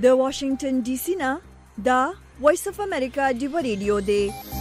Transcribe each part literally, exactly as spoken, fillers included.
د واشنگټن ډي سي نه دا وایس اف امریکا ډیو ریډیو دی.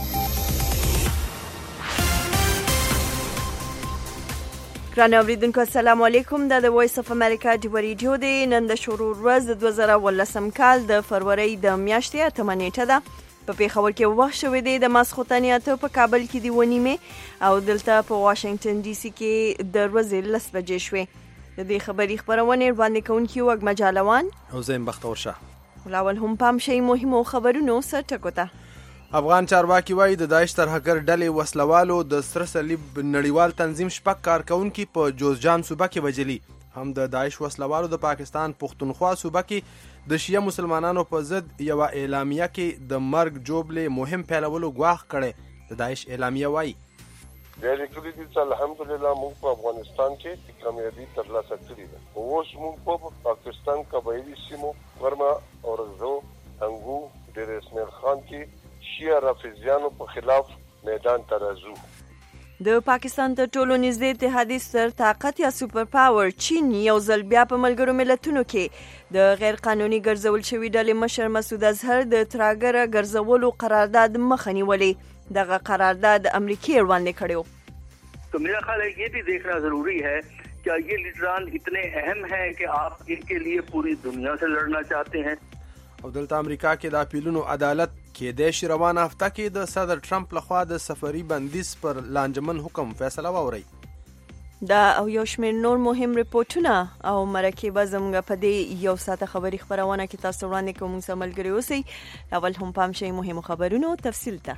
ګران اوریدونکو السلام علیکم. دا د وایس اف امریکا ډیو ریډیو دی. نن د شروع ورځ د دوه زره ولسم کال د فروری د میاشتې اتمه نیټه ده. په پیښور کې وخت شوی دی د ماسخوتن اته، په کابل کې دی ونیمه او دلته په واشنگټن ډي سي کې د ورځې لس بجې شوې. د دې خبري خبرونه وړاندې کوونکی وګ مجالوان او زين بختور شاه. ولاول هم پام شي مهمو خبرونو سره ټکوته. افغان چارواکي وایي د داعش ترهګر ډلې وسلوالو د سره صلیب نړیوال تنظیم شپږ کارکونکي په جوزجان صوبه کې وجلي. هم د داعش وسلوالو د پاکستان پښتونخوا صوبه کې د شیعه مسلمانانو په ضد یو اعلامیه کې د مرګ جوړلې مهم پیلولو غواخ کړي. د داعش اعلامیه وایي د لیکلي دي چې الحمدلله موږ په افغانستان کې کامیابی ترلاسه کړې ده. اوس موږ په پاکستان قبایلی سیمو ورما او رزو انګو ډېر اسماعیل خان کې شیعه رافضیانو په خلاف میدان ته راځو. د پاکستان تر ټولو نږدې اتحادي ستر طاقت یا سوپر پاور چین یو ځل بیا په ملګرو ملتونو کې د غیر قانوني ګرځول شوی ډلې مشر مسعود اظهر د ترهګر ګرځولو قرارداد مخه نیولې. دغه قرارداد امریکای وړاندې کړو. तो मेरा ख्याल है ये भी देखना जरूरी है कि ये लीडरान इतने अहम हैं कि आप इनके लिए पूरी दुनिया से लड़ना चाहते हैं. او دلته امریکا کې د اپیلونو عدالت کې د شروان هفته کې د صدر ټرمپ لخوا د سفری بندیز پر لانجمن حکم فیصله ووري. دا او یو شمېر نور مهم ریپورتونه او مرکې به زموږ په دې یو ساعته خبري خبرونه کې تاسو وړاندې کوم سره ملګري اوسئ. اول هم پام شي مهمو خبرونو تفصیل ته.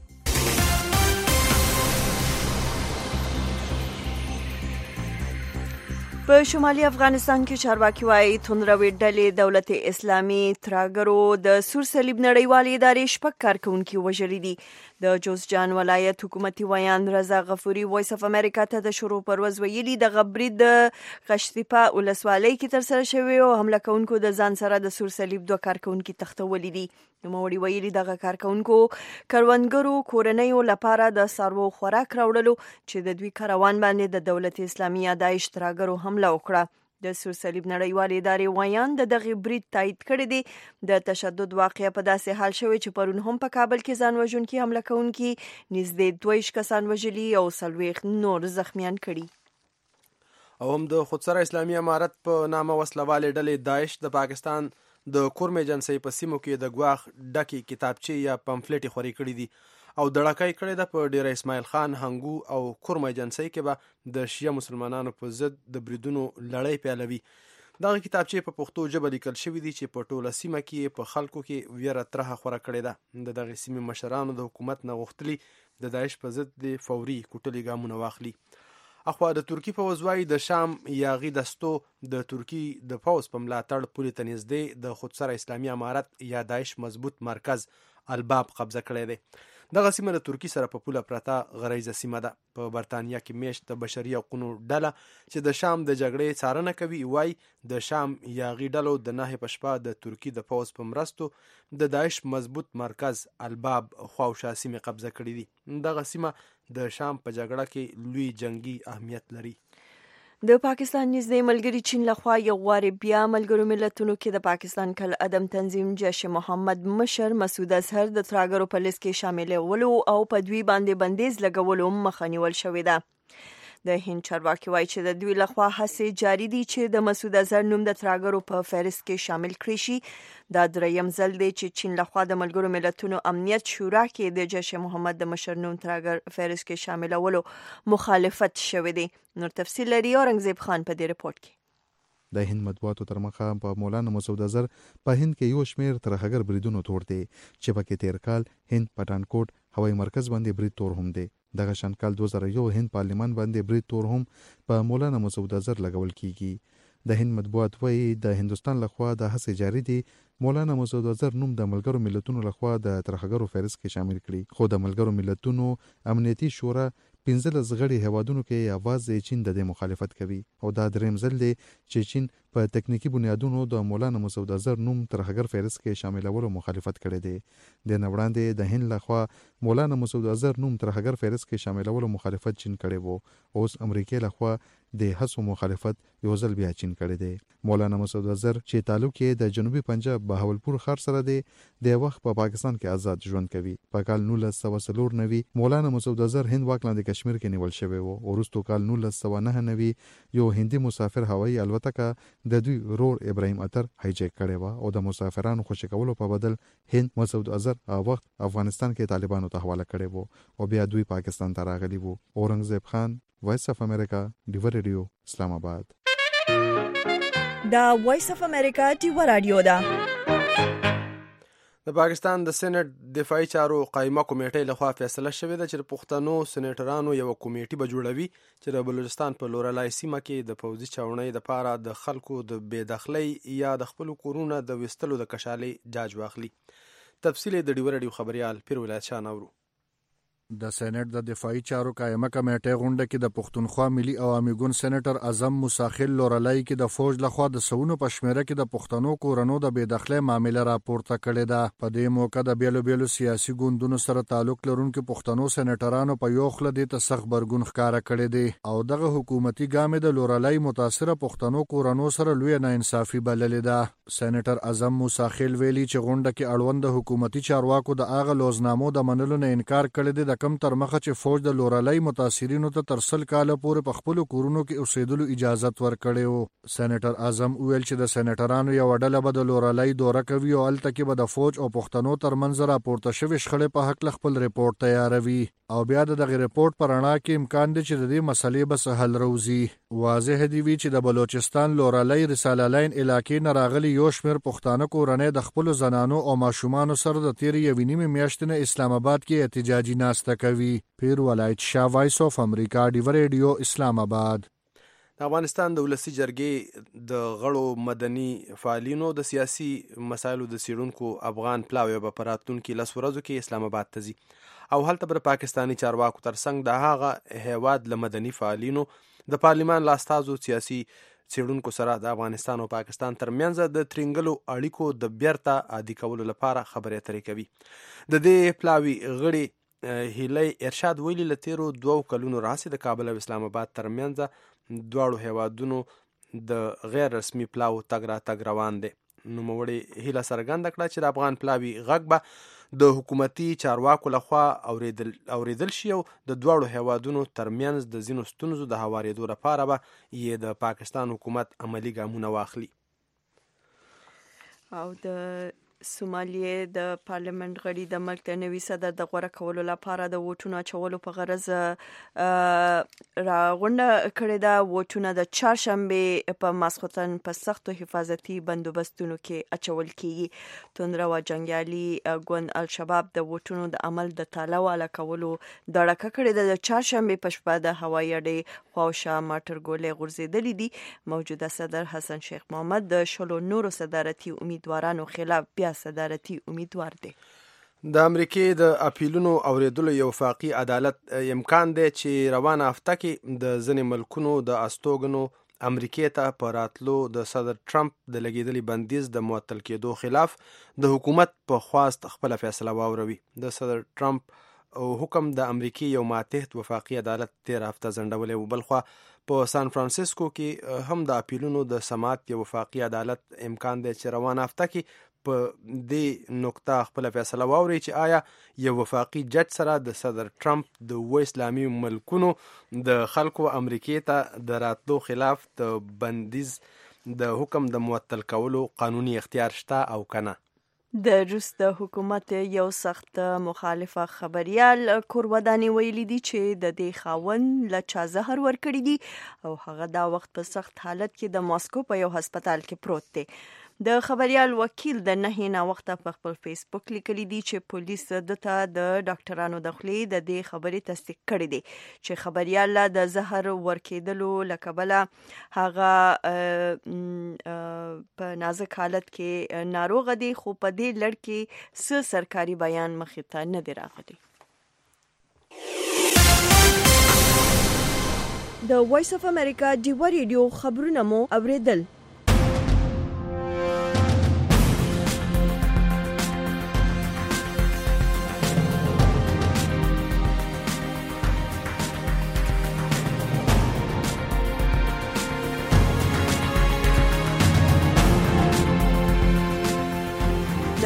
په شمالي افغانستان کې چارواکي وايي توندروي ډلې دولت اسلامي ترهګرو د سور صلیب نړیوال ادارې شپږ کارکونکي وژلي دي. د جوزجان ولایت حکومتي ویان رضا غفوري وایس اف امریکا ته د شروع پر ورځ ویلي د غبري د غشتیپا ولسوالۍ کې تر سره شوی او حمله کوونکو د ځان سره د سور صلیب دوه کارکونکي تختولي دي. نوموړي ویلي دغه کارکونکو کروندګرو کورنیو لپاره د څاروو خوراک راوړلو چې د دوی کاروان باندې د دولت اسلامي یا داعش ترهګرو حمله وکړه. د سور صلیب نړیوال ادارې ویان د دغه برید تایید کړی دی. د تشدد واقعه په داسې حال شوی چې پرون هم په کابل کې ځان وژونکي حمله کوونکي نږدې دوه ویشت کسان وژلي او څلوېښت نور زخمیان کړي. او هم د خودسره اسلامي امارت په نامه وسلوالې ډلې داعش د پاکستان د کورم ایجنسۍ په سیمو کې د ګواخ ډکې کتابچې یا پمفلټې خوري کړي دي او دړکای کړي ده. په ډیره اسماعیل خان هنګو او کورم ایجنسۍ کې به د شیعه مسلمانانو په ضد د بریدونو لړۍ پیلوي. دغه کتابچې په پښتو ژبه لیکل شوي دي چې په ټوله سیمه کې په خلکو کې ویره ترهه خوره کړې ده. د دغه سیمې مشرانو د حکومت نه غوښتلي د داعش په ضد د فوري کوټلي ګامونه واخلي. اخوا د ترکی پوځ وايي د شام یاغي دستو د ترکی د پوځ په ملاتړ پولې ته نږدې د خودسره اسلامي امارت یا داعش مضبوط مرکز الباب قبضه کړی دی. دغه سیمه د ترکی سره په پوله پرته غریزه سیمه ده. په برتانیا کې میشت د بشري حقوقو ډله چې د شام د جګړې څارنه کوي وايي د شام یاغي ډلو د نهه په شپه د ترکی د پوځ په مرستو د داعش مضبوط مرکز الباب خواوشا سیمه قبضه کړې دي. دغه سیمه د شام په جګړه کې لوی جنگي اهمیت لري. د پاکستان نږدې ملګری چین لخوا یو واري بیا ملګرو ملتونو کې د پاکستان کل عدم تنظیم جیش محمد مشر مسعود اظهر د ترهګرو په لیست کې شاملولو او په دوی باندې بندیز لګولو مخه نیول شوې ده. د هند چارواکي وایي چې د دوی لخوا هڅې جاري دي چې د مسعود اظهر نوم د ترهګرو په فهرست کې شامل کړي شي. دا دریم ځل دی چې چین لخوا د ملګرو ملتونو امنیت شورا کې د جیش محمد د مشر نوم ترهګر فهرست کې شاملولو مخالفت شوی دی. نور تفصیل لري اورنګزیب خان په دې رپورت کې. د هند مطبوعاتو تر مخه په مولانا مسعود اظهر په هند کې یو شمېر ترهګر بریدونو تور دی چې پکې تیر کال هند پټانکوټ هوایي مرکز باندې برید تور هم دی. دغه شان کال دوه زره یو هند پارلمان باندې برید تور هم په مولانا مسعود اظهر لګول کیږي. د هند مطبوعات وایي د هندستان لخوا د هڅې جاري دي مولانا مسعود اظهر نوم د ملګرو ملتونو لخوا د ترهګرو فهرست کې شامل کړي. خو د ملګرو ملتونو امنیتي شورا پنځلس غړي هیوادونو کې یوازې چین د دې مخالفت کوي او دا دریم ځل دی چې چین په تکنیکی بنیادونو د مولانا مسعود اظهر نوم ترهګر فهرست کې شاملولو مخالفت کړی دی. د نه وړاندې د هند لخوا مولانا مسعود اظهر نوم ترهګر فهرست کې شاملولو مخالفت چین کړی وو. اوس امریکای لخوا د هڅو مخالفت یو ځل بیا چین کړی دی. مولانا مسعود اظهر چې تعلق یې د جنوبي پنجاب بهاولپور ښار سره دی د وخت په پاکستان کې آزاد ژوند کوي. په کال نولس سوه څلور نوي مولانا مسعود اظهر هند واک لاندې کشمیر کې نیول شوی و. وروسته کال نولس سوه نهه نوي یو هندي مسافر هوایي الوتکه د دوی رور ابراهیم اتر هایجیک کړې و او د مسافرانو خوشي کولو په بدل هند مسعود اظهر هغه وخت افغانستان کې طالبانو ته حواله کړی و او بیا دوی پاکستان ته راغلي وو. اورنګزیب خان، وایس اف امریکا، ډیور ریډیو، اسلام آباد. دا وایس اف امریکا ډیور رادیو ده. د پاکستان د سېنات دفاعي چارو قایمه کمیټې لخوا فیصله شوې ده چې د پښتنو سېنیټرانو یو کمیټه به جوړوي چې د بلوچستان په لورلای سیمه کې د پوځي چاونۍ لپاره د خلکو د بېدخلۍ یا د خپل کورونو د وستلو د کشالۍ جاج واخلي. تفصیل د ډیور رادیو خبريال پیر ولایت شاه نورو. د سېنات د دفاعي چارو قائمه کمیټې غونډه کې د پښتونخوا ملي عوامي ګوند سېنیټر اعظم موساخیل لورلای کې د فوج لخوا د سونو په شمیره کې د پښتنو کورونو د بېدخلۍ معاملې راپورته کړې ده. په دې موقع د بیلو بیلو سیاسي ګوندونو سره تعلق لرونکو پښتنو سېنیټرانو په یو خله د تسخ برګون ښکارا کړی دی او دغه حکومتي ګام د لورلای متاثره پښتنو کورونو سره لوی ناانصافي بللې ده. سېنیټر اعظم موساخیل ویلي چې غونډه کې اړوند حکومتي چارواکو د اغه لوزنامو د منلو نه انکار کړی دی کم تر مخه چې فوج د لورلای متاثرینو ته تر سل کاله پورې په خپل کورونو کې اوسېدلو اجازه ورکړې و. سېنیټر اعظم ویل چې د سېنیټرانو یو ډله به د لورلای دوره کوي او الته کې به د فوج او پښتنو ترمنځ راپورته شوی شخړې په حق خپل ریپورت تیاروي او بیا د دغه ریپورت پر اړه کې امکان دی چې د دې مسلې به سهل روزي. واضح دی وی چې د بلوچستان لورلای رساله لاین علاقې نه راغلي یو شمېر پښتانه کورنۍ د خپل زنانو او ماشومان سره د تیر یوې نیمې میاشتې نه اسلام آباد کې احتجاجي ناسته کوي. پیر ولایت شاه، وایس اف امریکا، ډیور ریډیو، اسلام آباد. د افغانستان د ولسی جرګې د غړو مدني فعالینو د سیاسي مسایلو د سیړونکو افغان پلاوی په راتلونکي لس ورځو کې اسلام آباد ته ځي او هلته پر پاکستانی چارواکو ترڅنګ د هغه هیواد له مدني فعالینو د پارلیمان لاستازو سیاسي سیړونکو سره د افغانستان او پاکستان ترمنځ د ترنګلو اړیکو د بیرته عادي کولو لپاره خبرې اترې کوي. د دې پلاوی غړي هیلای ارشاد ویلي له تیرو دوو کلونو راهیسې د کابل او اسلام آباد ترمنځ دواړو هیوادونو د غیر رسمي پلاو تګ را تګ روان دی. نوموړي هیله څرګنده کړه چې د افغان پلاوي غږ به د حکومتي چارواکو لخوا اوریدل اوریدل شي او د دواړو هیوادونو ترمنځ د ځینو ستونزو د هوارېدو لپاره به یې د پاکستان حکومت عملی ګامونه واخلي. او د سومالیې د پارلیمنت غړي د ملک د نوي صدر د غوره کولو لپاره د ووټونو اچولو په غرض راغونډه کړې ده. ووټونه د چهارشنبې په ماسخوتن په سختو حفاظتي بندوبستونو کې اچول کیږي. توندرو جنګیالي ګوند الشباب د ووټونو د عمل د تاله والا کولو دړکه کړې ده. د چهارشنبې په شپه د هوایي اډې خواوشا ماټر ګولې غورځېدلې دي. موجوده صدر حسن شیخ محمد د شلو نورو صدارتي امیدوارانو خلاف بیا صدارتي امیدوار دی. د امریکای د اپیلونو اوریدلو یو وفاقي عدالت امکان دی چې روانه هفته کې د ځینې ملکونو د استوګنو امریکای ته په راتلو د صدر ټرمپ د لګیدلي بندیز د معطل کېدو خلاف د حکومت په خواست خپل فیصله واوروي. د صدر ټرمپ او حکم د امریکای یو ماتحت وفاقي عدالت تیر هفته ځنډولې و. بلخوا په سان فرانسیسکو کې هم د اپیلونو د سماعت یو وفاقي عدالت امکان دی چې روانه هفته کې په دې نقطه خپل فیصله واوري چې آیا یو وفاقي جج سره د صدر ټرمپ د و اسلامي ملکونو د خلکو امریکای ته د راتلو خلاف د بندیز د حکم د معطل کولو قانوني اختیار شته او کنه. د روس د حکومت یو سخت مخالفه خبريال کوروداني ویلي دي چې د دې خاوند له چا زهر ورکړي دي او هغه دا وخت په سخت حالت کې د ماسکو په یو هسپتال کې پروت دی. د خبريال وکیل د نه نه وخت په خپل فیسبوک لیکلي دي چې پولیس دته د ډاکټرانو د خولې د دې خبرې تصدیق کړې دي چې خبريال د زهر ورکېدلو لکبله هغه په نازک حالت کې ناروغ دي خو په دې لړ کې څه سرکاري بیان مخې ته نه دی راغلی. د وایس اف امریکا ډیور ریډیو خبرونه مو اوریدل.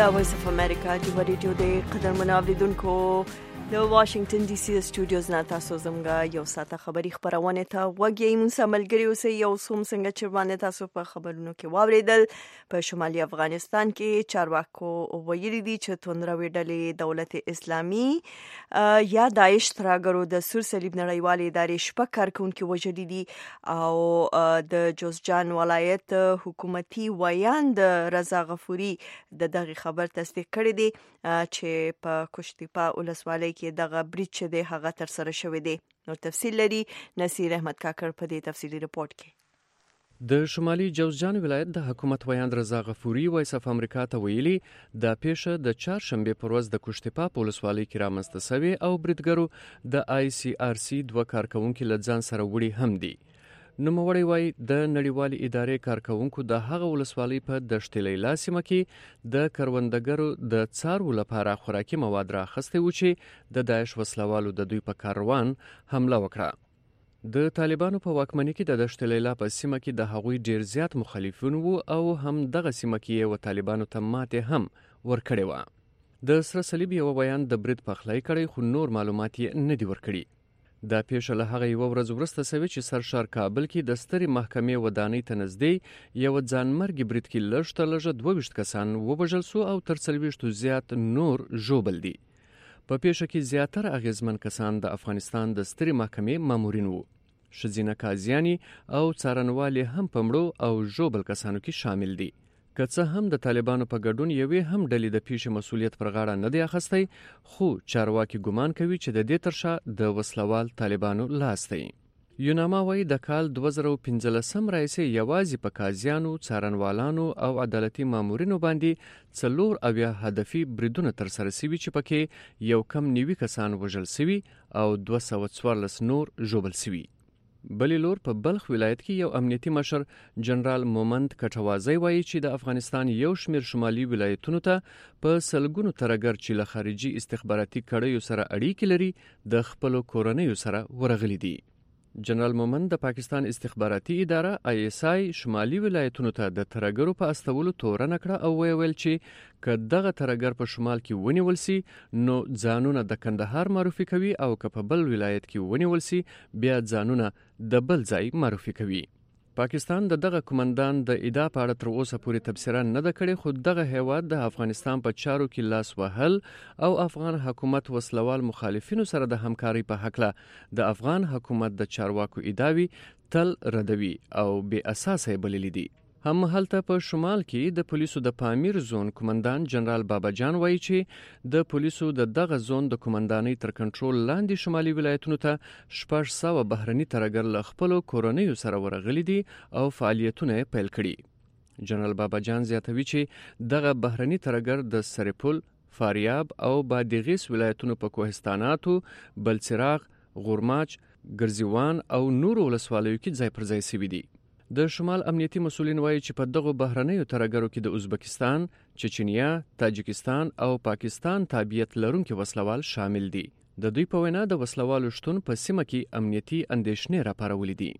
دا وایس اف امریکا دی ریډیو د قدرمنو اوریدونکو د واشنگټن ډي سي سټوډیوز نه تاسو زموږه یو ساعته خبری خبرونه ته وګورئ. موږ ملګری اوسئ یو سوم څنګه چې باندې تاسو په خبرونو کې واوریدل. په شمالي افغانستان کې چارواکو ویلي دي چې توندروي ډلې دولت اسلامي یا داعش ترهګرو د سور صلیب نړیوالې ادارې شپږ کارکونکو وژلي دي او د جوزجان ولایت حکومتي ویان د رضا غفوري د دغه خبر تصدیق کړی دی چې په کوشتیپا ولسوالۍ کې دغه بریټ چې دی هغه تر سره شوی دی. نو تفصیل لري نصیر احمد کاکړ په دې تفصیلی رپورت کې. د شمالي جوزجان ولایت د حکومت ویاند رضا غفوري وایس اف امریکا ته ویلي د پیښه د چهارشنبه پر ورځ د کوشتیپا په ولسوالۍ کې رامنځته شوې او بریټګرو د آی سی آر سی دوه کارکونکو له ځان سره وړي هم دي. نوموړی وایي د نړیوالې ادارې کارکونکو د هغه ولسوالۍ په دشت لیلا سیمه کې د کروندګرو د څارو لپاره خوراکي مواد راخسته و چې د داعش وسلوالو د دوی په کاروان حمله وکړه. د طالبانو په واکمنۍ کې د دشت لیلا په سیمه کې د هغوی ډیر زیات مخالفین وو او هم دغه سیمه کې و طالبانو ته ماته هم ورکړې و. د سره صلیب یو بیان د برید پخلی کړی خو نور معلومات یې نه دی ورکړي. دا پیښه له هغه یو ورځ وروسته شوې چې سرشار کابل کې د سترې محکمې ودانۍ ته نږدې یو ځانمرګي برید کې لږ تر لږه دوه ویشت کسان ووژل سو او تر څلوېښتو زیات نور ژوبل دي. په پیښه کې زیاتره اغیزمن کسان د افغانستان د سترې محکمې مامورین وو. ښځینه قاضیانې او څارنوالې هم په مړو او ژوبل کسانو کې شامل دي. که څه هم د طالبانو په ګډون یوې هم ډلې د پیښې مسؤلیت پر غاړه نه دی اخیستی خو چارواکي ګمان کوي چې د دې تر شا د وسلوال طالبانو لاس دی. یوناما وایي د کال دوه زره پنځلسم راهیسې یوازې په قاضیانو، څارنوالانو او عدالتي مامورینو باندې څلور اویا هدفي بریدونه ترسره شوي چې پکې یو کم نوي کسان وژل شوي او دوه سوه څوارلس نور ژوبل شوي. بلی لور په بلخ ولایت کې یو امنیتي مشر جنرال مومند کټوازی وایي چې د افغانستان یو شمیر شمالي ولایتونو ته په سلګونو ترهګر چې له خارجي استخباراتي کړیو سره اړیکې لري د خپلو کورنیو سره ورغلي دي. جنرال مومند د پاکستان استخباراتي اداره آی اس آی شمالي ولایتونو ته د ترهګرو په استولو تورنه کړه او ویل چې که دغه ترهګر په شمال کې ونیول سي نو ځانونه د کندهار معرفي کوي او که په بل ولایت کې ونیول سي بیا ځانونه د بل ځای معرفي کوي. پاکستان د دغه کمانډان د ادعا په اړه تر اوسه پورې تبصره نه ده کړې خو دغه هیواد د افغانستان په چارو کې لاس وهل او افغان حکومت وسلوال مخالفینو سره د همکارۍ په هکله د افغان حکومت د چارواکو ادعاوې تل ردوي او بې اساسه بللي دي. هم هلته په شمال کې د پولیسو د پامیر زون کمانډان جنرال بابا جان وایي چې د پولیسو د دغه زون د کمانډانۍ تر کنټرول لاندې شمالي ولایتونو ته شپږ سوه بهرني ترهګر له خپلو کورنیو سره ورغلي دي او فعالیتونه یې پیل کړي. جنرال بابا جان زیاتوي چې دغه بهرني ترهګر د سرپل، فاریاب او بادغیس ولایتونو په کوهستاناتو، بلچراغ، غورماچ، ګرزیوان او نورو ولسوالیو کې ځای پر ځای شوي دي. د شمال امنیتي مسؤلین وایي چې په دغه بهرنیو ترهګرو کې د ازبکستان، چچنیا، تاجکستان او پاکستان تابعیت لرونکي وسلوال شامل دي. د دوی په وینا د وسلوالو شتون په سیمه کې امنیتي اندېښنې راپارولې دي.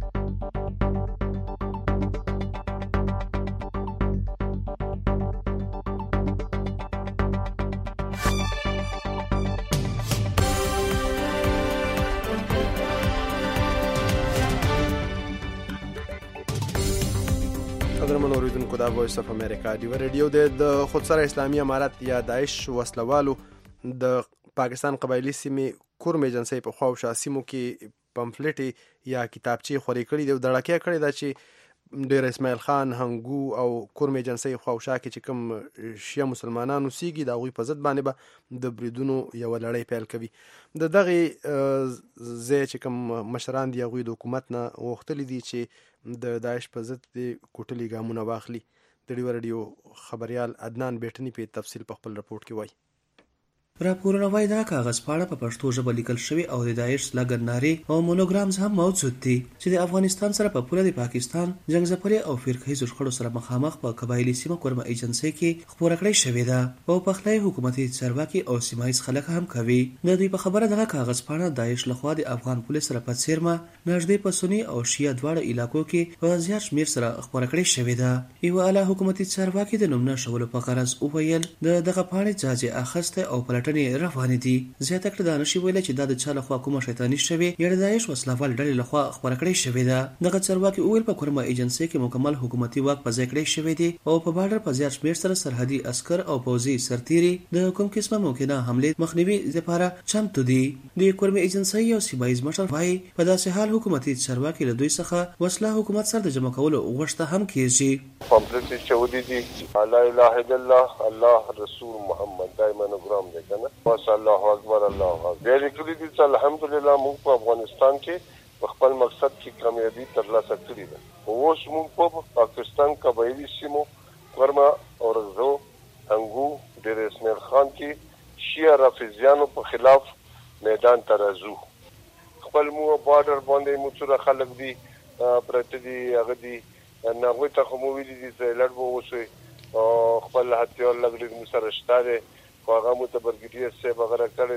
قدرمن اوریدونکو دا وایس اف امریکا دی ریډیو د خودسره اسلامي امارت یا داعش وسلوالو د پاکستان قبایلی سیمې کورم ایجنسی په خواوشا سیمو کې پمفلټي یا کتابچې خوري کړي دی. دړکه کړي دا چې ډیر اسماعیل خان هنګو او کورم ایجنسی خواوشا کې چې کوم شیعه مسلمانانو سیږي دا غوي په ضد باندې به د بریدونو یو لړۍ پیل کوي. د دغه زه چې کوم مشران دی غوي د حکومت نه وختلی دي چې د داعش په ضد د کوټلي ګامونه واخلي. د ډیو ریډیو خبريال عدنان بیٹنی په تفصیل په خپل رپورت کې وایي. راپورونه وایي دا کاغذ پاڼه په پښتو ژبه لیکل شوی او د داعش سلاګن نارې او مونوګرامز هم موجود دي چې د افغانستان سره په پوره د پاکستان جنگ ځپلې او فرقهیزو شخړو سره مخامخ په قبایلي سیمه کورمه ایجنسۍ کې خبره کړې شوې ده او پخلی حکومتي چارواکي او سیمایي خلک هم کوي. د دوی په خبره دغه کاغذ پاڼه داعش لخوا د افغان پولیس سره په څیرمه نږدې په سني او شیعه دواړه علاقو کې په زیات شمیر سره خبره کړې شوې ده. یو اعلی حکومتي چارواکي د نوم نه شولو په غرض وویل د دغه پاڼې جاج اخیسته او پلټنې روانې دي. زیاته کړه دا نشي ویل چې دا د چا لخوا کومه شیطاني شوې یا د داعش وسلوال ډلې لخوا خبره کړې شوې ده. دغه چارواکي وویل په کورمه ایجنسۍ کې مکمل حکومتي واک په ځای کړی شوی دی او په بارډر په زیات شمیر سره سرحدي عسكر او پوځي سرتیري د کوم قسمه ممکنه حمله مخنیوي لپاره چمتو دي. د کورمه ایجنسۍ او سیمایي مشر وايي په داسې حال حکومتي چارواکي له دوی څخه وسله حکومت سره د جمع کولو غوښته هم کیږي. پامپلیټ چودي دي لا اله الا الله الله رسول محمد دایمن ګرام دی کنه بس الله اکبر الله اکبر. بیا لیکلي دي چې الحمدلله موږ په افغانستان کې خپل مقصد کې کامیابی ترلاسه کړې ده. اوس موږ په پاکستان قبایلی سیمو ورما او رزو انګو ډېر اسماعیل خان کې شیعه رافضیانو په خلاف میدان ته راځو. خپل مو بارډر باندې مو څوره خلک دي پرته دي هغه دي ناغوی ته خو مو ویلي دي چې لړ به اوسئ خپل هتیار لګلې مو سره شته دی خو هغه مو ته برګیډیر صاحب هغه راکړی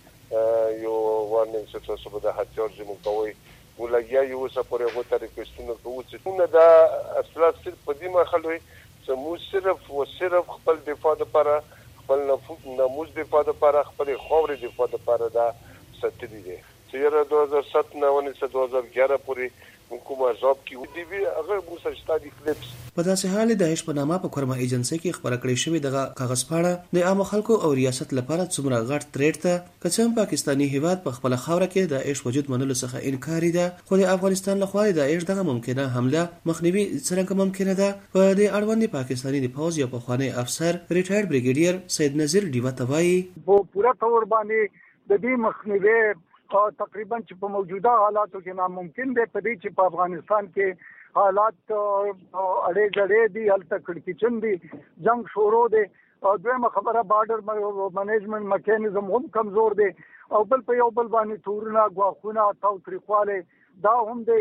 دی یو وارنینګ چې تاسو به د هتیار زموږ کوئ مو لګیا یو اوسه پورې هغو ته ریکویسټونه کوو چې مونږ دا اصلا صرف په دې مخل وي چې موږ صرف و صرف خپل دفاع دپاره خپل ناموس دفاع دپاره خپلې خاورې دفاع دپاره دا ساتلي دی چې یاره دو هزار سات نه ونیسه دو هزار ګیاره پورې کوم عذاب کې ودی وی هغه مو سره شته دي کلیپس. په داسې حال د داعش په نامه په کورمه ایجنسۍ کې خبره کړې شوې دغه کاغذ پاڼه د عام خلکو او ریاست لپاره څومره غټ تریډ ته که څه هم پاکستاني هیواد په خپل خاوره کې د داعش وجود منلو څخه انکار ده خو د افغانستان لخوا د داعش دغه ممکنه حمله مخنیوي څنګه ممکنه ده. په دې اړوند پاکستاني د پوځ یو پخوانی افسر ریټایرډ بریګیډیر سید نذیر ډیوه توایي په پوره تور باندې د دې مخنیوي تقریبا چې په موجوده حالاتو کې ناممکن دی په دې چې په افغانستان کې حالات اړې غړې دي هلته کړکېچن دي جنگ شروع دی او دویمه خبره بارډر منیجمنت میکانیزم هم کمزور دی او بل په یو بل باندې تورونه غواخونه تاوتریخواله دا هم دی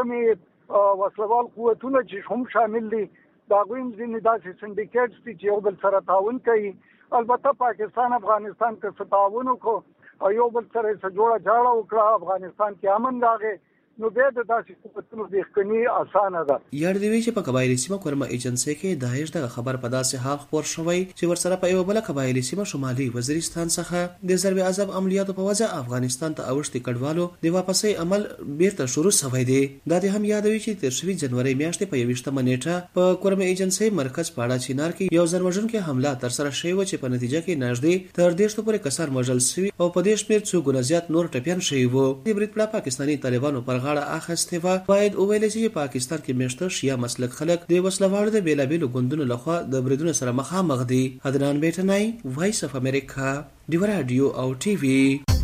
کومې وسلوال قوتونه چې هم شامل دي دا غویم ځینې داسې سندیکیټس دي چې یو بل سره تعاون کوي. البته پاکستان افغانستان کې تعاون وکړو او یو بل سره څه جوړه جاړه وکړه افغانستان کې امن راغی نو بیا د داسې قوتونو بیخکني اسانه ده. یاد دی چې په قبایلی سیمه کورمه ایجنسۍ کې داعش دغه خبر په داسې حال خبر شوی چې ورسره په یو بل قبایلی سیمه شمالي وزیرستان څخه د ضرب عذاب عملیاتو په وجه افغانستان ته اوښتي کډوالو د واپسۍ عمل بیرته شروع شوی دی. دا د هم یادوي چې تیر شوي جنوري میاشتې په یویشتمه نیټه په کورمه ایجنسۍ مرکز پاړه چینار کې یو ځل وژونکې حمله ترسره شوې وه چې په نتیجه کې نږدې تر دېرشو پورې کسان وژل شوي او په دې شمېر څو ګونه زیات نور ټپیان شوي وو. د برید پړه پاکستاني طالبانو پر غاړه اخیستې وه. باید وویل چې پاکستان کې میشته شیعه مسلک خلک د وسلوالو د بیلابیلو ګوندونو لخوا د بریدونو سره مخامخ دي. عدنان بیټنای وایس اف امریکا ډیو رادیو او ټي وي.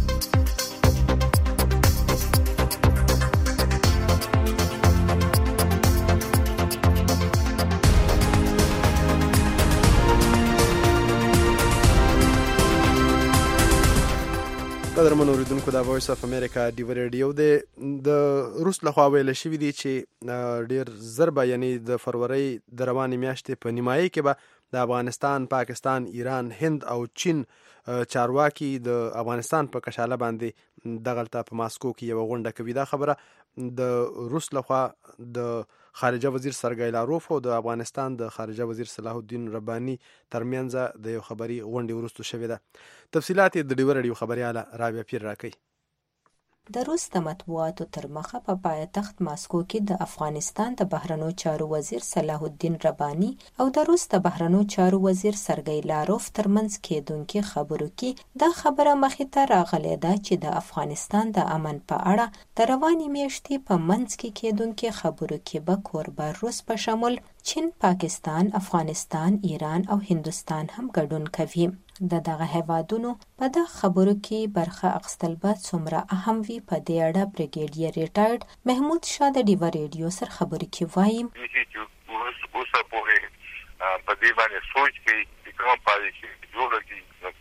قدرمن اوریدونکو د وایس اف امریکا ډیو رادیو د روس لخوا ویل شوي دي چې ډیر زر به یعنی د فروری د روانې میاشتې په نیمایي کې به د افغانستان، پاکستان، ایران، هند او چین چارواکي د افغانستان په کشاله باندې دغلته په ماسکو کې یو غونډه کوي. دا خبره د روس لخوا د خارجه وزیر سرګی لاروف او د افغانستان د خارجه وزیر صلاح الدین رباني ترمنځ د یو خبري غونډې وروسته شوې ده. تفصیلات د ډیو رادیو خبرياله رابعه پیر راکوي. د روس د مطبوعاتو تر مخه په پایتخت ماسکو کې د افغانستان د بهرنیو چارو وزیر صلاح الدین رباني او د روس د بهرنیو چارو وزیر سرګی لاروف ترمنځ کېدونکې خبرو کې دا خبره مخې ته راغلې ده چې د افغانستان د امن په اړه د روانې میاشتې په منځ کې کېدونکې خبرو کې به کوربه روس په شمول چین، پاکستان، افغانستان، ایران او هندوستان هم ګډون کوي. د دغه هیوادونو په دغه خبرو کې برخه اخیستل به څومره اهم وي په دې اړه بریګیډیر ریټایرډ محمود شاه د ډیو رادیو سره خبرې کې وایي چې اوسه پورې په دې باندې سوچ کوي چې کومه پالیسي جوړه کړي نو هغې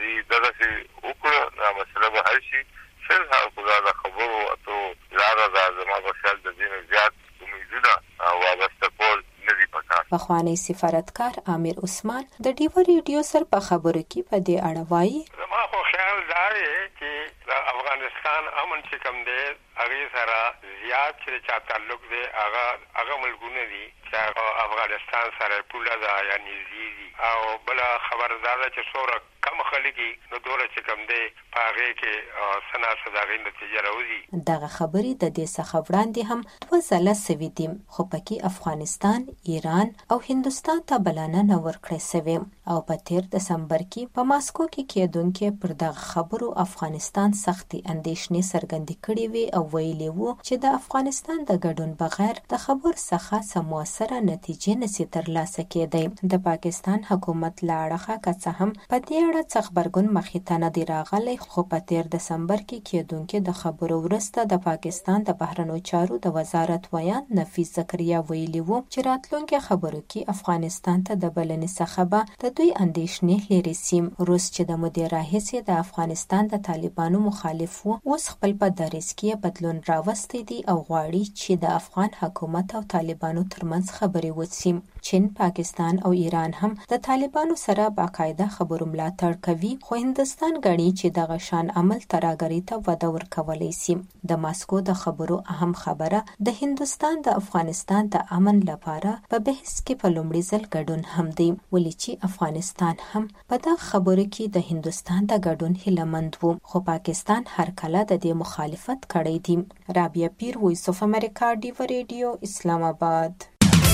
دی دغه سي وکړه دا مسله به حل شي. فل حال خدا د خبرو اتو لاره دا زما په خیال د دین زیات امیدونه وابسته کول نه دي پکار. پخوانی سفارتکار عامر عثمان د ډیو ریډیو سره په خبرو کې په دې اړه وایي. زما خو خیال دا دی چې د افغانستان امن چې کوم دی هغه سره زیات چې چا تعلق دی هغه هغه ملګرونه دي چې افغانستان سره پوله ده یا نږدې دي او بل خبر دا ده چې څوره کم خلګي نو دوره چې کوم دی په هغه کې سنا صداغي نتیجه راوځي. دغه خبرې د دې څخه وړاندې هم دوه ځله سوي دي خو پکې افغانستان، ایران او هندوستان ته بلنه ورکړې سوې او په تیر دسمبر کې په ماسکو کې کېدونکې پر دغه خبرو افغانستان سختي اندېښنې څرګندې کړې وې او ویلي وو چې د افغانستان د ګډون بغیر د خبر څخه څه مؤثره نتیجې نشي ترلاسه کېدی. د پاکستان حکومت له اړخه که څه هم په دې اړه څه خبرګون مخې ته نه دی راغلی خو په تیر دسمبر کې کېدونکې د خبرو وروسته د پاکستان د بهرنیو چارو د وزارت ویان نفیس زکریا ویلي وو چې راتلونکي خبرو کې افغانستان ته د بلنې څخه به د دوی اندېښنې لري سي. روس چې د مودې راهیسې د افغانستان د طالبانو مخالف وو اوس خپل په دریځ کې بدلون راوستی دی او غواړي چې د افغان حکومت او طالبانو ترمنځ خبرې وشي. چین، پاکستان او ایران هم د طالبانو سره باقاعده خبرو ملاتړ کوي خو هندوستان غني چې دغه شان عمل ترهګرۍ ته وده ورکولی سي. د ماسکو د خبرو اهم خبره د هندوستان د افغانستان د امن لپاره په بحث کې په لومړي ځل ګډون هم دی ولې چې افغانستان هم په دغه خبرو کې د هندوستان د ګډون هیله مند وو خو پاکستان هر کله د دې مخالفت کړی دی. رابعه پیر، وایس اف امریکا، ډیو ریډیو، اسلام آباد.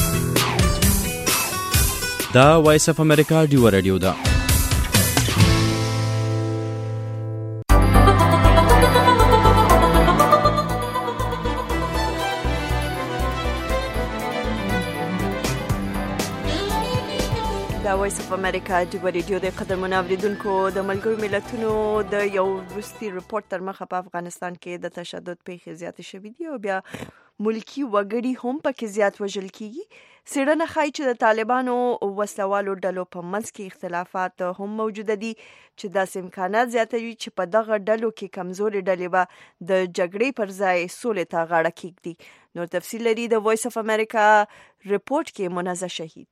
دا وایس اف امریکا ډیو ریډیو ده. دا وایس اف امریکا ډیو ریډیو د قدرمن اوریدونکو د ملګرو ملتونو د یو وروستي رپورت تر مخه په افغانستان کې د تشدد پیښې زیاتې شوې دي او بیا ملکی وګړي هم پکې زیات وژل کیږي. څېړنه ښایي چې د طالبانو وسلوالو ډلو په منځ کې اختلافات هم موجوده دي چې داسې امکانات زیاتوي چې په دغه ډلو کې کمزورې ډلې به د جګړې پر ځای سولې ته غاړه کېږدي. نور تفصیل لري د وایس اف امریکا رپورت کې منازه شهید.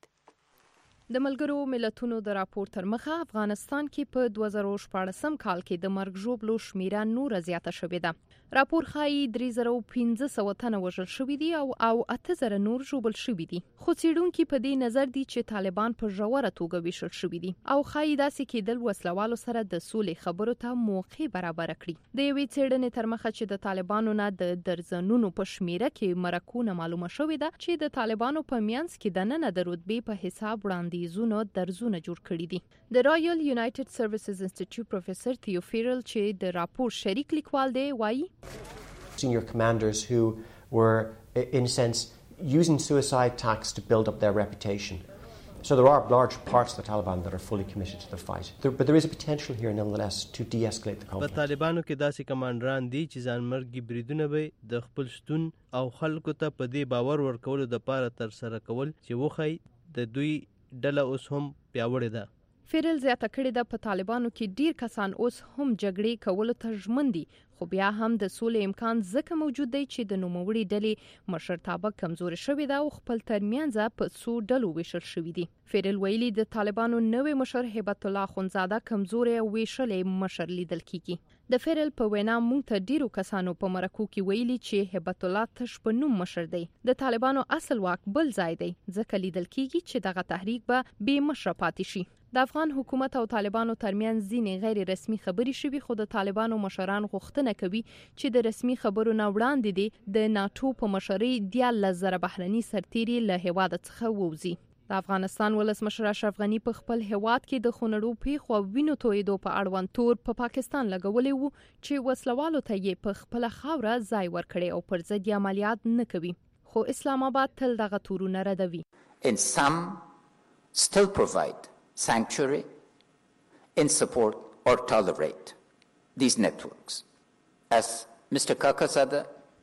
د ملګرو ملتونو د راپور تر مخه افغانستان کې په دوه زره شپاړسم کال کې د مرګ ژوبلو شمیره نوره زیاته شوې ده. راپور ښایي درې زره پنځه سوه تنه وژل شوي دي او او اته زره نور ژوبل شوي دي. خو څېړونکي په دې نظر دي چې طالبان په ژوره توګه ویشل شوي دي او ښایي داسې کېدل وسلوالو سره د سولې خبرو ته موقع برابره کړي. د یوې څېړنې تر مخه چې د طالبانو نه د درزنونو په شمیره کې مرکونه معلومه شوې ده چې د طالبانو په میانځ کې دننه د رتبې په حساب وړاندیزونو درزونه جوړ کړي دي. د رایل یونایټډ سروسز انسټیټیوټ پروفیسور تیو فیرل چې د راپور شریک لیکوال دی وایي senior commanders who were in a sense using suicide tactics to build up their reputation. So there are large parts of the Taliban that are fully committed to the fight. There, but there is a potential here nonetheless to de-escalate the conflict. په طالبانو کې داسې کمانډران دي چې ځانمرګي بریدونه به د خپل شتون او خلکو ته په دې باور ورکولو دپاره ترسره کول چې وښایي د دوی ډله اوس هم پیاوړې ده. فیرل زیاته کړې ده په طالبانو کې ډیر کسان اوس هم جګړې کولو ته ژمن دي خو بیا هم د سولې امکان ځکه موجود دی چې د نوموړي ډلې مشرتابه کمزوري شوې ده او خپل ترمنځ په څو ډلو ویشل شوي دي. فیرل ویلي د طالبانو نوې مشر هبت الله اخندزاده کمزوري او ویشلې مشر لیدل کیږي. د فیرل په وینا موږ ته ډیرو کسانو په مرکو کې ویلي چې هبت الله تش په نوم مشر دی. د طالبانو اصل واک بل ځای دی ځکه لیدل کیږي چې دغه تحریک به بې مشره پاتې شي. د افغان حکومت او طالبانو ترمنځ ځینې غیر رسمي خبرې شوي خو د طالبانو مشران غوښتنه کوي چې د رسمي خبرو نه وړاندې دي د ناتو په مشرۍ دیارلس زره بهرني سرتیري له هیواده څخه ووځي. د افغانستان ولسمشر اشرف غني په خپل هیواد کې د خونړو پیښو او وینو تویېدو په اړوند تور په پاکستان لګولی وو چې وسلوالو ته یې په خپله خاوره ځای ورکړی او پر ضد یې عملیات نه کوي خو اسلام آباد تل دغه تورونه ردوي. And some still provide sanctuary, in support or tolerate these networks. As Mister Kakazada,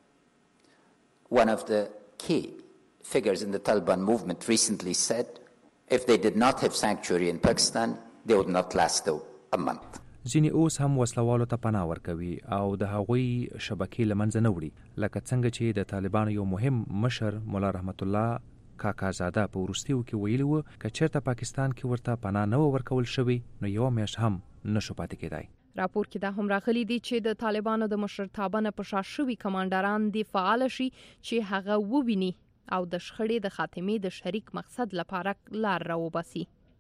one of the key figures in the Taliban movement, recently said, if they did not have sanctuary in Pakistan, they would not last a month. ځینې اوس هم وسلوالو ته پناه ورکوي او د هغوی شبکې له منځه نه وړي، لکه څنګه چې د طالبانو یو مهم مشر مولا رحمت الله کاکا زاده په وروستیو کې ویلي و که چېرته پاکستان کې ورته پناه نه ورکول شوی نو یوه میاشت هم نشو پاتې کېدای. راپور کې دا هم راغلي دي چې د طالبانو د مشرتابه نه په شا شوي کمانډران دې فعال شي چې هغه وویني او د شخړې د خاتمې د شریک مقصد لپاره لار راوباسي.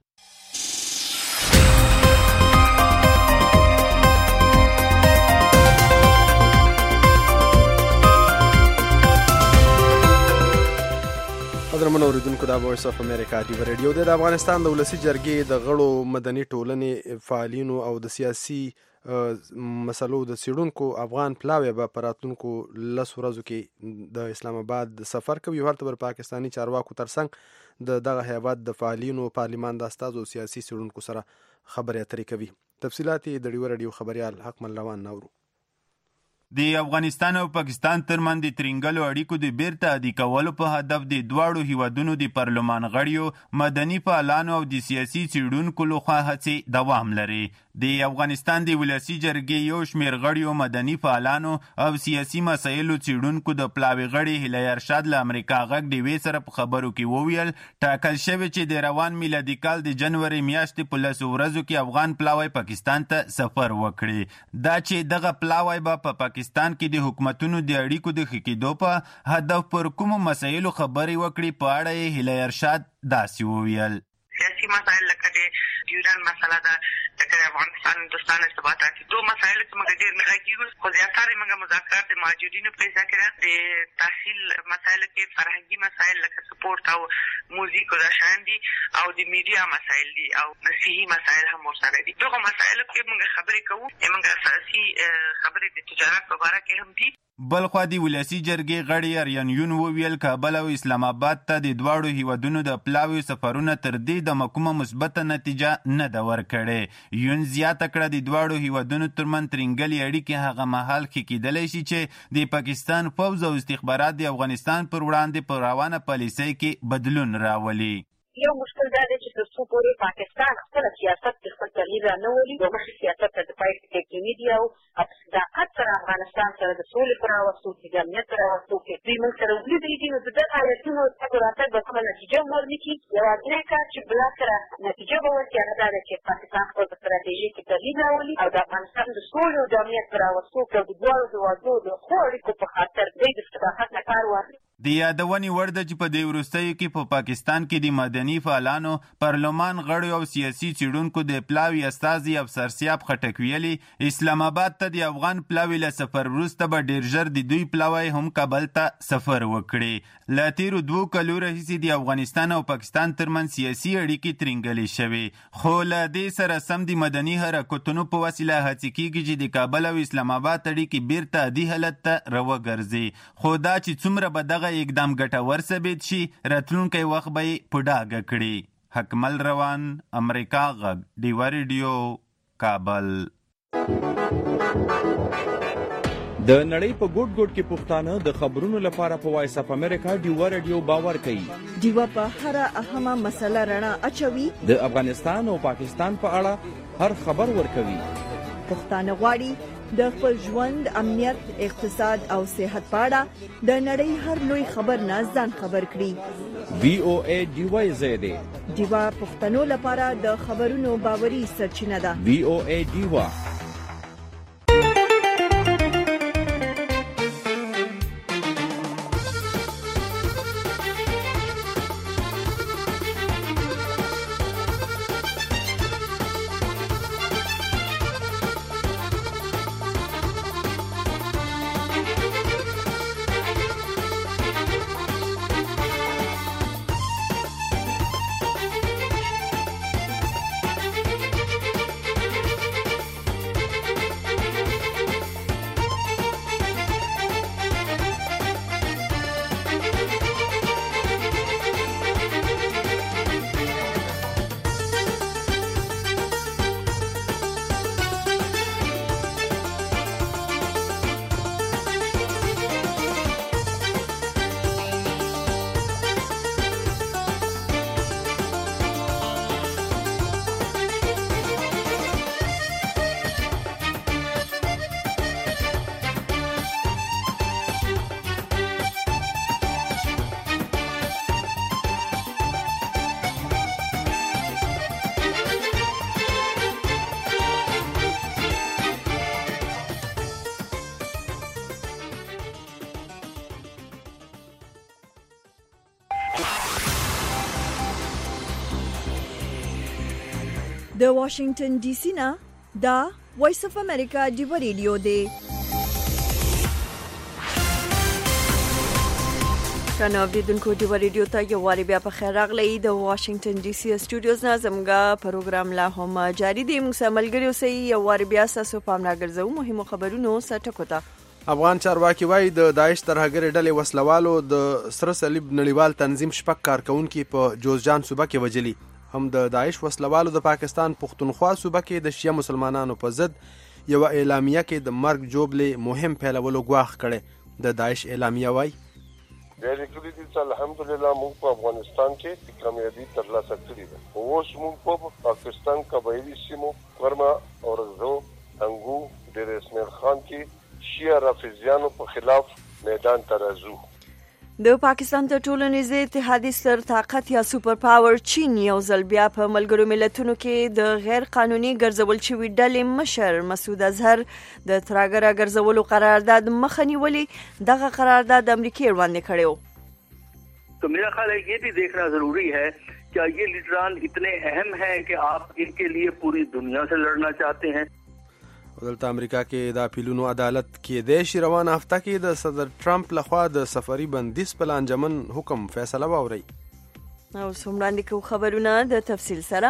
قدرمن اوریدونکو، دا وایس اف امریکا ډیو ریډیو د افغانستان د ولسی جرګې د غړو مدني ټولنې فعالینو او د سیاسي مسلو د سیډونکو افغان پلاوی به په راتلونکو لسو ورځو کې د اسلام آباد سفر کوي. هلته به پاکستاني چارواکو ترڅنګ د دغه هیواد د فعالینو، پارلیمان د استازو او سیاسي سیډونکو سره خبرې اترې کوي. تفصیلات د ډیو ریډیو خبريال حکمل روان نورو. د افغانستان او پاکستان ترمن د ترنګلو اړیکو د بیرته عادي کولو په هدف د دواړو هیوادونو د پارلمان غړیو، مدني فعالانو او د سیاسي څیړونکو لخوا هڅې دوام لري. د افغانستان د ولسی جرګې یو شمېر غړیو، مدني فعالانو او سیاسي مسایلو څیړونکو د پلاوي غړي هیله ارشاد له امریکا غږ ډیوې سره په خبرو کې وویل ټاکل شوی چې د روان میلادي کال د جنوري میاشتې په لسو ورځو کې افغان پلاوی پاکستان ته سفر وکړي. دا چې دغه پلاوی به په پاکستان کې د حکومتونو د اړیکو د ښه کېدو په هدف پر کومو مسایلو خبرې وکړي په اړه یې هیله ارشاد داسې وویل. سیاسي مسایل لکه د ډیورن مسله ده، لکه د افغانستان هندوستان ارتباطات، دو مسایل چې موږ ډېر نه غږیږو، خو زیاتره موږ مذاکرات د مهاجرینو په ځای کې ده. د تحصیل مسایل کې فرهنګي مسایل لکه سپورت او موزیک او دا شیان دي، او د میډیا مسایل دي، او صحي مسایل هم ورسره دي. دغه مسایلو کې موږ خبرې کوو. موږ اساسي خبرې د تجارت په باره کې هم دي. بلخوا د ولسی جرګې غړي اریان یون وویل کابل او اسلام آباد ته د دواړو هیوادونو د پلاوي سفرونه تر دې د کومه مثبته نتیجه نه ده ورکړې. یون زیاته کړه د دواړو هیوادونو ترمن ترنګلي اړیکې هغه مهال ښه کېدلی شي چې د پاکستان پوځ او استخبارات د افغانستان پر وړاندې په روانه پالیسۍ کې بدلون راولي. یو مشکل دا دی چې تر څو پورې پاکستان خپل سیاست کې خپل تغییر را نه ولي، د مخکې سیاست ته د پای ټکی نه دي او په صداقت سره افغانستان سره د سولې په راوستو کې، د امنیت په راوستو کې دوی موږ سره ولیدلي دي، نو د دغه حالتونو تګ راتګ به کومه نتیجه ورنه کړي. یوازینی کار چې بالاخره نتیجه به ورکړي هغه دا ده چې پاکستان خپل په ستراتیژۍ کې تغییر راولي او د افغانستان د سولې او د امنیت په راوستو کې او د دواړو هېوادونو د ښو اړیکو په خاطر دوی د صداقت نه کار واخلي. د یادونې وړ ده چې په دې وروستیو کې په پاکستان کې د مدني فعالانو، پارلمان غړو او سیاسي څیړونکو د پلاوي استازي افسر سیاب خټک ویلي اسلام آباد ته د افغان پلاوي له سفر وروسته به ډېر ژر د دوی پلاوی هم کابل ته سفر وکړي. له تېرو دوو کلو راهیسې د افغانستان او پاکستان ترمنځ سیاسي اړیکې ترنګلې شوې، خو له دې سره سم د مدني حرکتونو په وسیله هڅې کېږي چې د کابل او اسلام آباد اړیکې بیرته عادي حالت ته راوګرځي. خو دا چې څومره به دغه اقدام ګټور ثابت شي راتلونکی وخت به یې په ډاګه کړي. حکمل روان، امریکا غږ، ډیوا ریډیو، کابل. د نړۍ په ګوټ ګوټ کې پښتانه د خبرونو لپاره په وایس اف امریکا ډیوا ریډیو باور کوي. ډیوا په هر اهمه مسله رڼا اچوي. د افغانستان او پاکستان په اړه هر خبر ورکوي. پښتانه غواړي د خپل ژوند، امنیت، اقتصاد او صحت په اړه د نړۍ هر لوی خبر نه ځان خبر کړي. وی او ای ډیوا زیاده ډیوا پښتنو لپاره د خبرونو باوري سرچینه ده. وی او ای ډیوا. د واشنگټن ډي سي نه دا وایس اف امریکا دی ریډیو دی. کنه اوریدونکو دی ریډیو ته یو واری بیا په خیر راغلی. د واشنگټن ډي سي سټوډیوز نه زموږه پروګرام لا هم جاری دی. موږ سملګری اوسئ یو واری بیا تاسو پام راګرځو مهمو خبرونو سټکو ته. افغان چارواکي وایي د داعش ترهګرې ډلې وسلوالو د سره صلیب نړیوال تنظیم شپږ کارکونکي په جوزجان صوبه کې وجلي. هم د داعش وسلوالو د پاکستان پښتونخوا صوبه کې د شیعه مسلمانانو په ضد یو اعلامیه کې د مرګ جوړلې مهم پیلولو غواخ کړي. د داعش اعلامیه وایي بیا لیکلي دي چې الحمدلله موږ په افغانستان کې کامیابی ترلاسه کړې ده. اوس موږ په پاکستان قبایلي سیمو برما اورزو انګو ډېر اسماعیل خان کې شیعه رافضیانو په خلاف میدان ته راځو. د پاکستان د ټولنیز اتحادیې سر طاقت یا سوپر پاور چین یو ځل بیا په ملګرو ملتونو کې د غیر قانوني ګرځول شوي ډلې مشر مسعود اظهر د ترهګر ګرځولو قرارداد مخه نیولې. دغه قرارداد امریکای وړاندې کړی و. तो मेरा ख्याल है ये भी देखना जरूरी है क्या ये लीडरान इतने अहम हैं कि आप इनके लिए पूरी दुनिया से लड़ना चाहते हैं. دلته امریکا کې د اپیلونو عدالت کې د شي روان هفته کې د صدر ټرمپ لخوا د سفري بندیز په لانجمن حکم فیصله واوري. او سمراندې کو خبرونه د تفصیل سره.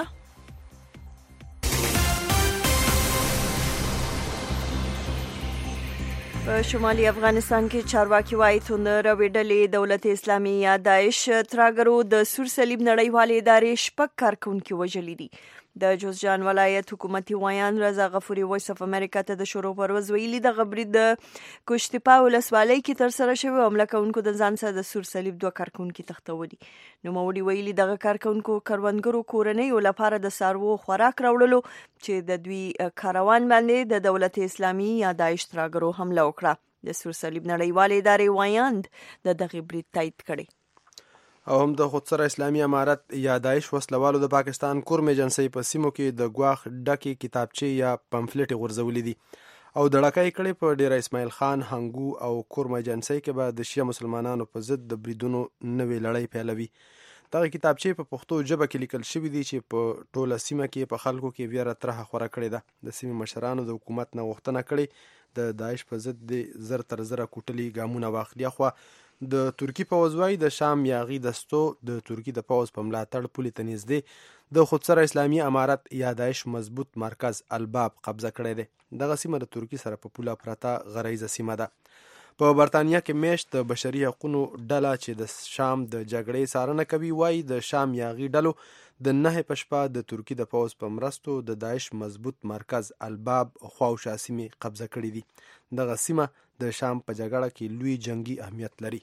په شمالي افغانستان کې چارواکي وایي توندروي ډلې دولت اسلامي یا داعش ترهګرو د سور صلیب نړیوالې ادارې شپږ کارکونکي وژلي دي. د جوزجان ولایت حکومتي وایان رضا غفوري وایس اف امریکا ته د شروع پرواز ویلي د غبرید د کوشتپا ولسوالۍ کې تر سره شوی حمله کوونکو د ځان سره د سور صلیب دوه کارکونکي تختولي. نوموړي ویلي دغه کارکونکو کروندګرو کورنیو لپاره د څاروو خوراک راوړلو چې د دوی کاروان باندې د دولت اسلامي یا داعش ترهګرو حمله وکړه. د سور صلیب نړیوالې ادارې وایاند د دغه برید تایید کړي. او هم د خودسره اسلامي امارت یا داعش وسلوالو د پاکستان کورم ایجنسۍ په سیمو کې د ګواښ ډکې کتابچې یا پمفلټې غورځولې دي او دړکې کړي. په ډیره اسماعیل خان هنګو او کورم ایجنسۍ کې به د شیعه مسلمانانو په ضد د بریدونو نوې لړۍ پیلوي. دغه کتابچې په پښتو ژبه کې لیکل شوې دي چې په ټوله سیمه کې په خلکو کې ویره طرحه خوره کړې ده. د سیمې مشرانو د حکومت نه غوښتنه کړې د داعش په ضد د زر تر زره کوټلي ګامونه واخلي. خو د ترکی پوځ وايي د شام یاغي دستو د ترکی د پوځ په ملاتړ پولې ته نږدې د خودسره اسلامي امارت یا داعش مضبوط مرکز الباب قبضه کړی دی. دغه سیمه د ترکی سره په پوله پرته غریزه سیمه ده. په برتانیا کې میشت د بشري حقوقو ډله چې د شام د جګړې څارنه کوي وايي د شام یاغي ډلو د نه پښپا د ترکی د پوځ په مرستو د داعش مضبوط مرکز الباب خواوشا سیمه قبضه کړې دي. دغه سیمه د شام په جګړه کې لوی جنگي اهمیت لري.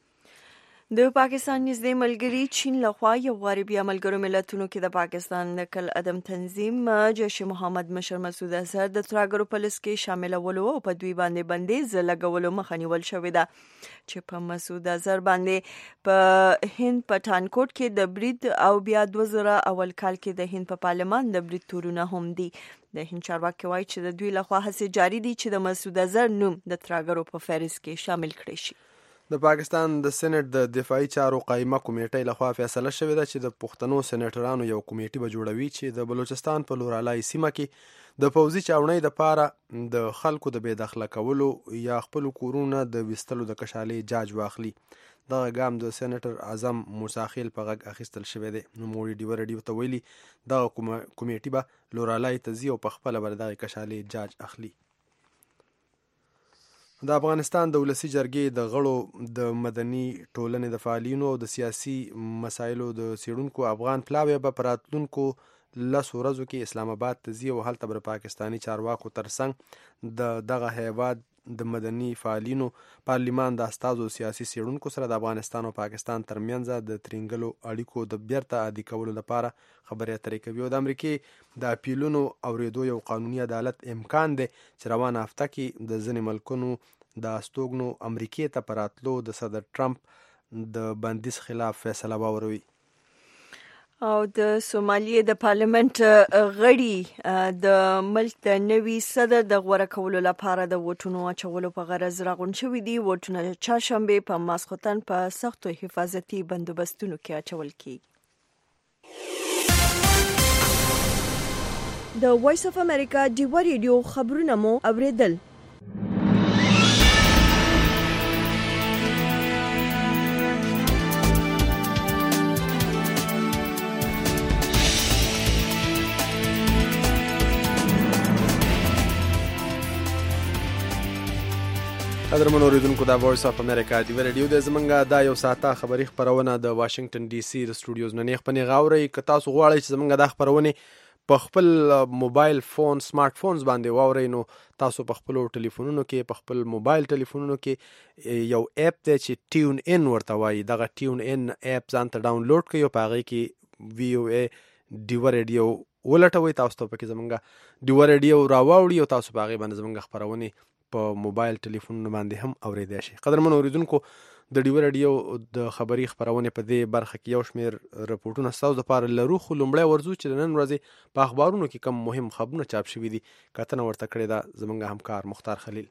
د پاکستان نږدې ملګری چین لخوا یو واری بیا ملګرو ملتونو کې د پاکستان د کل عدم تنظیم جیش محمد مشر مسعود اظهر د ترهګرو په لست کې شاملولو او په دوی باندې بندیز لګولو مخه نیول شوې ده چې په مسعود اظهر باندې په هند پټانکوټ کې د برید او بیا دوه زره اول کال کې د هند په پارلمان د برید تورونه هم دي. د هند چارواکي وایي چې د دوی لخوا هڅې جاري دي چې د مسعود اظهر نوم د ترهګرو په فهرست کې شامل کړي شي. د پاکستان د سېنات د دفاعي چارو قائمه کمیټې لخوا فیصله شوې ده چې د پښتنو سېنیټرانو یو کمیټه به جوړوي چې د بلوچستان په لورالای سیمه کې د پوځي چاونۍ د پاره د خلکو د بې دخله کولو یا خپل کورونه د وستلو د کشالې جاج واخلي. دغه ګام د سېنیټر اعظم موسی خیل په غږ اخیستل شوی دی. نو موږ ډیور ډیو ته ویلي دغه کمیټه به لورالای ته ځي او په خپل بر دغه کشالې جاج اخلي. د افغانستان د ولسی جرګې د غړو د مدني ټولنې د فعالینو او د سیاسي مسایلو د څېړونکو افغان پلاوی به په راتلونکو لسو ورځو کې اسلام آباد ته ځي او هلته به پاکستاني چارواکو ترڅنګ د دغه هیواد د مدني فعالینو پارلیمان د استازو سیاسي څېړونکو سره د افغانستان او پاکستان ترمنځ د ترینګلو اړیکو د بیرته عادي کولو لپاره خبرې اترې کوي. او د امریکې د اپیلونو اوریدو یو قانوني عدالت امکان دی چې روانه هفته کې د ځینې ملکونو د استوګنو امریکای ته پراتلو د صدر ټرمپ د بندیز خلاف فیصله واوروي. او د سومالیې د پارلیمنت غړي د ملک د نوي صدر د غوړه کولو لپاره د ووټونو اچولو په غرض راغون شوي دي. ووټونه چهارشنبه په ماسختن په سختو حفاظتي بندوبستونو کې اچول کیږي. د وایس اف امریکا ډیوا ریډیو خبرونه مو اوریدل. قدرمن اوریدونکو دا وایس اف امریکا دی ریډیو د زمنګا دا یو ساعته خبری خبرونه د واشنگټن ډي سي د سټوډیوز نه خپنی غاوري ک تاسو غواړئ چې زمنګا د خبرونه په خپل موبایل فون سمارټ فونز باندې واورئ نو تاسو په خپل ټلیفونونو کې په خپل موبایل ټلیفونونو کې یو اپ دی چې ټیون ان ورته وایي. دغه ټیون ان اپ ځان ته ډاونلوډ کړئ او په هغه کې وی او ای ډیوا ریډیو ولټوي. تاسو ته پکې زمنګا ډیوا ریډیو راوړي او تاسو په هغه باندې زمنګا خبرونه په موبایل ټلیفون باندې هم اوریدای شي. قدرمن اوریدونکو د ډیو رادیو د خبری خبرونه په دې برخه کې یو شمیر رپورټونه ستاسو لپاره لرو، خو لومړی ورځو چې نن ورځې په اخبارونو کې کم مهم خبرونه چاپ شوي دي کتنه ورته کړې ده زمونږ همکار مختار خلیل.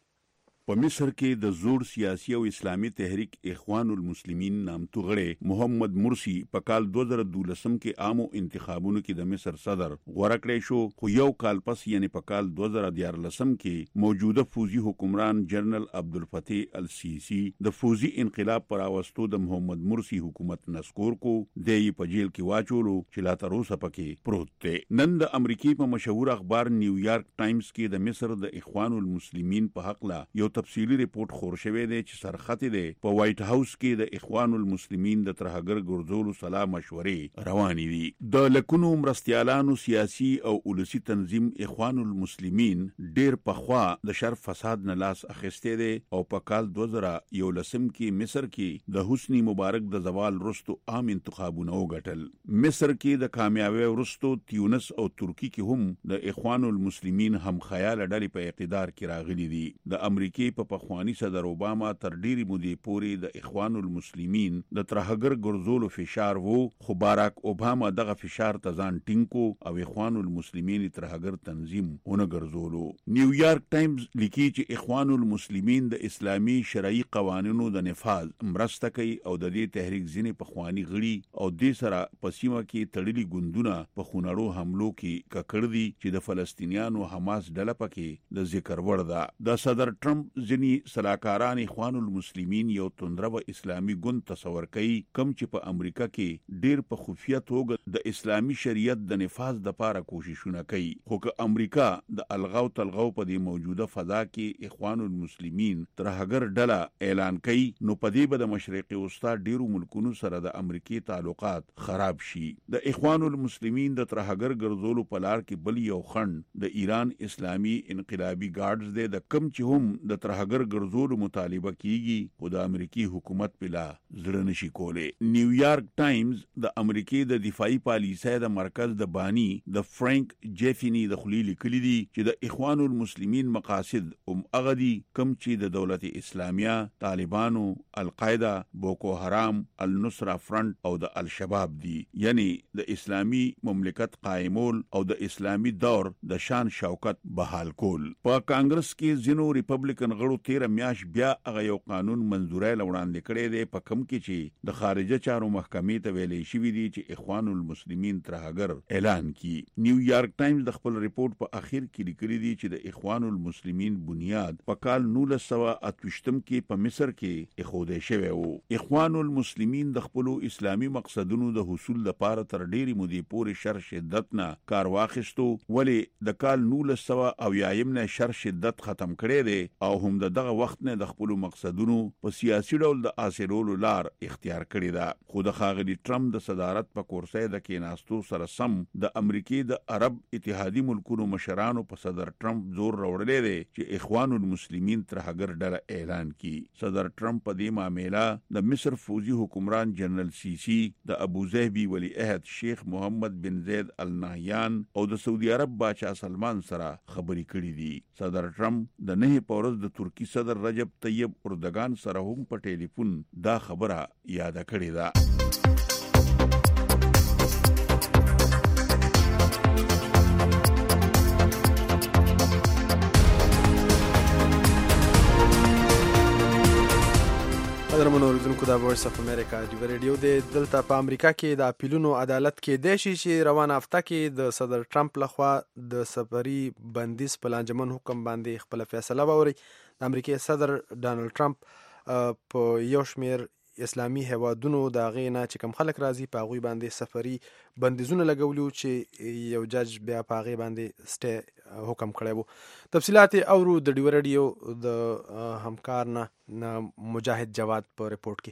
په مصر کې د زوړ سیاسي او اسلامي تحریک اخوان المسلمین نامتو غړی محمد مرسی په کال دو هزار دولسم کې عامو انتخابونو کې د مصر صدر غوړه کړی شو، خو یو کال پس یعنی په کال دو هزار دیارلسم کې موجوده فوزي حکمران جنرال عبدالفتاح السیسی د فوزي انقلاب پر راوستو د محمد مرسی حکومت نسکور کو د یې په جیل کې واچولو چې لا تر اوسه پکې پروت دی. نن د امریکای په مشهور اخبار نیویارک ټایمز کې د مصر د اخوان المسلمین په حق لا یو تفصیلی ریپورت خور شوی دی چې سرخط دی په وایټ هاوس کې د اخوان المسلمین د ترهګر ګرځولو سلا مشورې روانې دي. د لکونو مرستیالانو سیاسي او ولسی تنظیم اخوان المسلمین ډیر پخوا د شر فساد نه لاس اخیسته دی او په کال دو هزار یولسم کې مصر کې د حسنی مبارک د زوال وروسته عام انتخابونه وګټل. مصر کې د کامیابی وروسته تیونس او ترکی کې هم د اخوان المسلمین هم خیال ډلې په اقتدار کې راغلي دي. د امریکای په پخوانی صدر اوباما تر ډیری مودې پورې د اخوان المسلمین د ترهګر ګرځولو فشار وو، خو باراک اوباما دغه فشار ته ځان ټینګ کو او اخوان المسلمین ترهګر تنظیم ونه ګرځولو. نیویارک ټایمز لیکي چې اخوان المسلمین د اسلامي شرعي قوانینو د نفاذ مرسته کوي او د دې تحریک ځینې پخوانی غړي او د سره په سیمه کې تړلي ګوندونه په خونړو حملو کې ککړ دي چې د فلسطینیانو حماس ډله پکې د ذکر وړ ده. د صدر ټرمپ ځینی سلاکاران اخوان المسلمین یو توندره اسلامي ګوند تصور کوي کم چې په امریکا کې ډیر په خفیه توګه د اسلامي شریعت د نفاذ د لپاره کوششونه کوي، خو که امریکا د الغاو تلغاو په دې موجوده فضا کې اخوان المسلمین ترهګر ډله اعلان کوي نو په دې به د مشرقي وسطا ډیرو ملکونو سره د امریکای تعلقات خراب شي. د اخوان المسلمین د ترهګر ګرځولو په لار کې بل یو خنډ د ایران اسلامي انقلابي ګارډز دی، د کم چې هم د ترهګر ګرځولو مطالبه کیږي خو د امریکای حکومت بلا زړه نشي کولی. نیویارک ټایمز د امریکای د دفاعي پالیسۍ د مرکز د بانی د فرانک جیفینی د خلی لیکلي دي چې د اخوان المسلمین مقاصد هم هغه دي کم چې د دولت اسلامیه، طالبانو، القاعده، بوکو حرام، النصره فرنٹ او د الشباب دي، یعنی د اسلامی مملکت قائمول او د اسلامی دور د شان شوکت بحال کول. په کانګرس کې زینو ریپبلیکن غړو تیر میاش بیا هغه یو قانون منظورای لوړاندې کړی دی په کم کې چې د خارجه چارو محکمې ته ویلې شوی دی چې اخوان المسلمین ترهګر اعلان کی. نیویارک ټایمز د خپل ریپورت په اخر کې لیکلي دی چې د اخوان المسلمین بنیاد په کال نولس سوه اتوشتم کې په مصر کې اخوده شوی وو. اخوان المسلمین د خپل اسلامي مقصدونو د حصول لپاره تر ډیری مودې پورې شر شدت نه کار واخیستو، ولې د کال نولس سوه اویایم نه شر شدت ختم کړی دی او هم د دغه وخت نه د خپل مقصدونو په سیاسي ډول د حاصلولو لار اختیار کړی ده. خو د ښاغلي ټرمپ د صدارت په کورسۍ د کېناستو سره سم د امریکای د عرب اتحادي ملکونو مشرانو په صدر ټرمپ زور راوړلی دی چې اخوان المسلمین ترهګر ډله اعلان کی. صدر ټرمپ په دې معامله د مصر فوزي حکمران جنرال سیسی، د ابوظبي ولی عہد شیخ محمد بن زید ال نهیان او د سعودي عرب باچا سلمان سره خبرې کړې دي. صدر ټرمپ د نه پورز د ترکی صدر رجب طیب اردوغان سره هم په ټلیفون دا خبره یاد کړې ده. قدرمنو اوریدونکو د وایس اف امریکا د ریډیو د دلته په امریکا کې د اپیلونو عدالت کې د شي چې روانه هفته کې د صدر ټرمپ لخوا د سفري بندیز په لانجمن حکم باندې خپل فیصله ووري. د امریکای صدر ډانلډ ټرمپ په یو شمیر اسلامي هیوادونو د غینا چې کوم خلک راځي په غوي باندې سفري بندیزونه لګولیو چې یو جج بیا په غي باندې سټه حکم کړی وو. تفصيلات اورو د ډیو ریډیو د همکارنا مجاهد جواد په ریپورت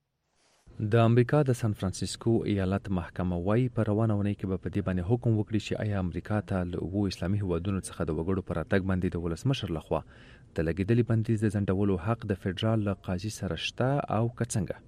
کې. د امریکا د سان فرانسیسکو ایالت محکمه وايي په روانه ونې کې به په دې باندې حکم وکړي چې آیا امریکا ته له وو اسلامي هیوادونو څخه د وګړو پر اتګ باندې د ولسمشر لخوا د لګیدلي بندیز د ځنډولو حق د فدرال قاضي سره شته او کڅنګه.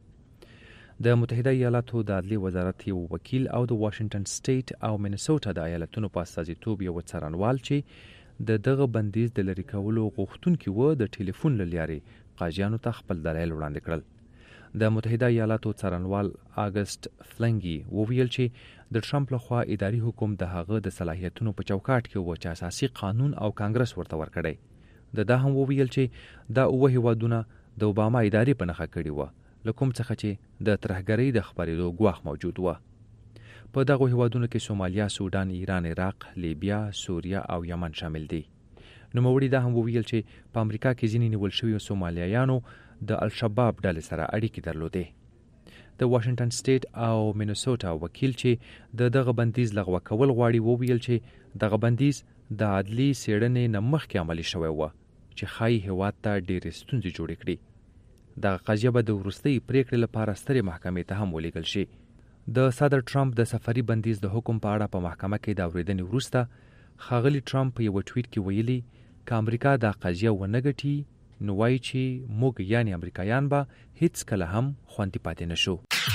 د متحده ایالاتو د عدلي وزارت یو وکیل او د واشنگټن سټیټ او مینیسوټا د ایالتونو په استازیتوب یو څارنوال چې د دغه بندیز د لری کولو غوښتونکي و د ټلیفون لارې قاضیانو ته خپل دلایل وړاندې کړل. د متحده ایالاتو څارنوال اگست فلنګي وویل چې د ټرمپ لخوا اداري حکم د هغه د صلاحیتونو په چوکاټ کې و چې اساسي قانون او کانګرس ورته ورکړی. د دا هم وویل چې دا اوه هیوادونه د اوباما اداري په نخښه کړي و لکوم څخه چې د ترهګرۍ د خبرېدو ګواښ موجود و. په دغه هیوادونو کې سومالیا، سودان، ایران، عراق، لیبیا، سوریه او یمن شامل دي. نوموړي دا هم وویل چې په امریکا کې ځینې نیول شوي سومالیایانو د الشباب ډلې سره اړیکې درلودې. د واشنگټن سټیټ او مینیسوټا وکیل چې د دغه بندیز لغوه کول غواړي وویل چې دغه بندیز د عدلي څېړنې نه مخکې عملي شوی و چې ښایي هیواد ته ډېرې ستونزې جوړې کړي. دغه قضیه به د وروستۍ پریکړې لپاره سترې محکمې ته هم ولیږل شي. د صدر ټرمپ د سفري بندیز د حکم په اړه په محکمه کې د اورېدنې وروسته ښاغلي ټرمپ په یو ټویټ کې ویلي که امریکا دا قضیه ونه ګټي نو وایي چې موږ یعنی امریکایان به هیڅ کله هم خوندي پاتې نشو.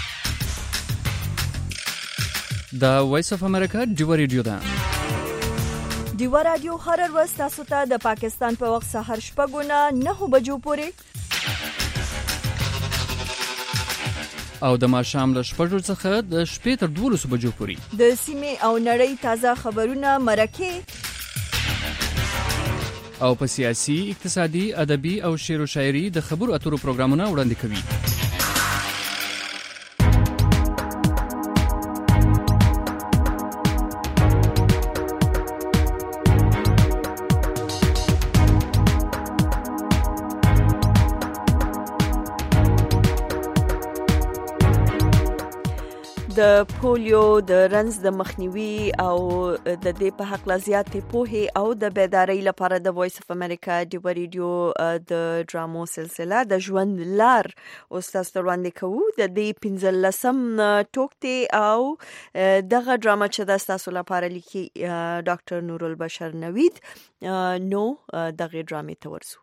د وایس اف امریکا ډیو ریډیو ده. ډیو رادیو هر ورځ تاسو ته د پاکستان په وخت سحر شپږ نه نه بجو پورې او د ماښام له شپږو څخه د شپې تر دولسو بجو پورې د سیمې او نړۍ تازه خبرونه مرکه او په سیاسي، اقتصادي، ادبي او شعر او شاعري د خبرو اترو پروګرامونه وړاندې کوي. د پولیو د رنز د مخنیوي او د دې په حق لزیاتې پوهه او د بیداری لپاره د وایس اف امریکا د ریډیو د ډرامو سلسله د ژوند لار استاد وړاندې کوو. د دې پنځلسم ټوکته او دغه ډرامه چې د تاسو لپاره لیکي ډاکټر نورالبشر نوید نو دغه ډرامې ته ورسو.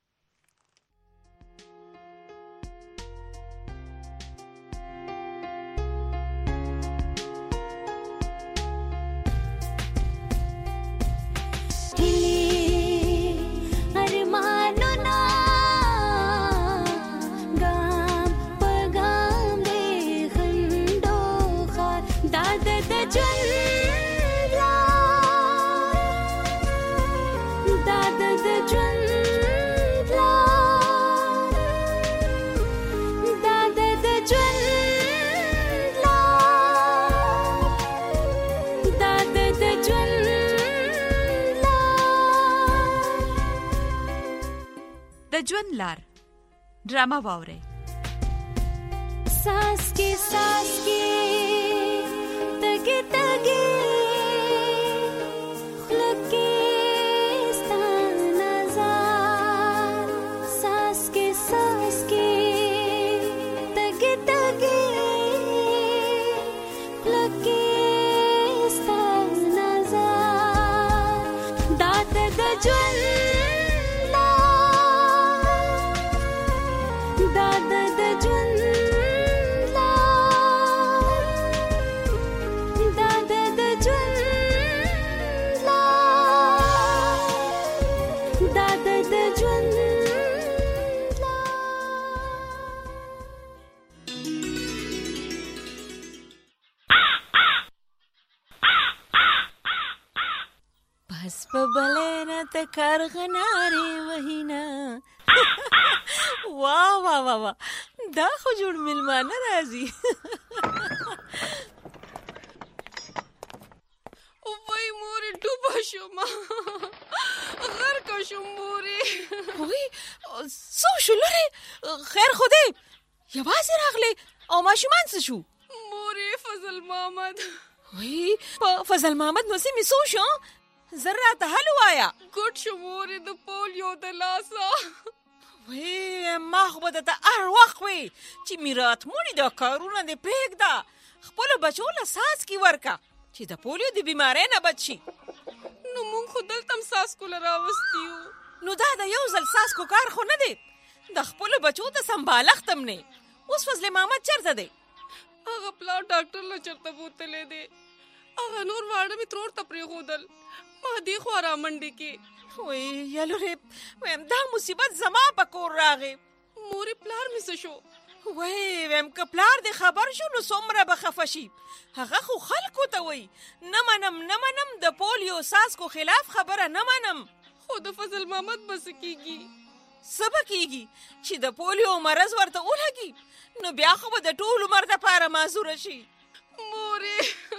د ژوند لار ډرامه واورئ. ساس کې ساس کې تګ تګ لکه ستان نظر ساس کې ساس کې تګ تګ لکه ستان نظر دات د ژوند بلنا تکار غناره وهینا. واه واه واه واه دا خو جوړ مېلمانه راځي. وای مورې ډوبه شوم، غرقه شوم مورې. وای څه شو لورې؟ خیر خو دی، یوازې راغلی او ماشومان څه شو؟ مورې فضل محمد. وای په فضل محمد نو سمې څه شو؟ زر راته حل ووایه. ګوډ شو مورې د پولیو د لاسه. وی ما خو به درته هر وخت وی چې میرات موړي دا کارونه دې پرېږده، خپلو بچو له څاڅکي ورکه چې د پولیو د بیمارۍ نه بچ شي. نو موږ خو دلته هم څاڅکو له راوستي یو. نو دا د یو ځل څاڅکو کار خو نه دی، د خپلو بچو ته سمبالښت هم نه. اوس فضل محمد چېرته دی؟ هغه پلار ډاکټر له چېرته بوتلی دی، هغه نور واړه مې ترور ته پرېښودل، ما دې خوا رامنډې کې. وی یا لورې ویم دا مصیبت زما په کور راغی. مورې پلار مې څه شو؟ وی ویم که پلار دې خبر شو نو څومره به خفه شي. هغه خو خلکو ته وی نه منم نه منم د پولیو څاڅکو خلاف خبره نه منم. خو د فضل محمد به څه کېږي؟ څه به کېږي چې د پولیو مرض ورته ولګي نو بیا خو به د ټول عمر دپاره معذوره شي. مورې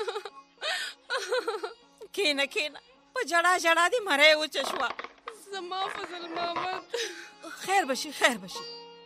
کېنه کېنه په جړا جړا دې مری وچه شوه. زما فضل محمد. خیر بشي خیر بشي.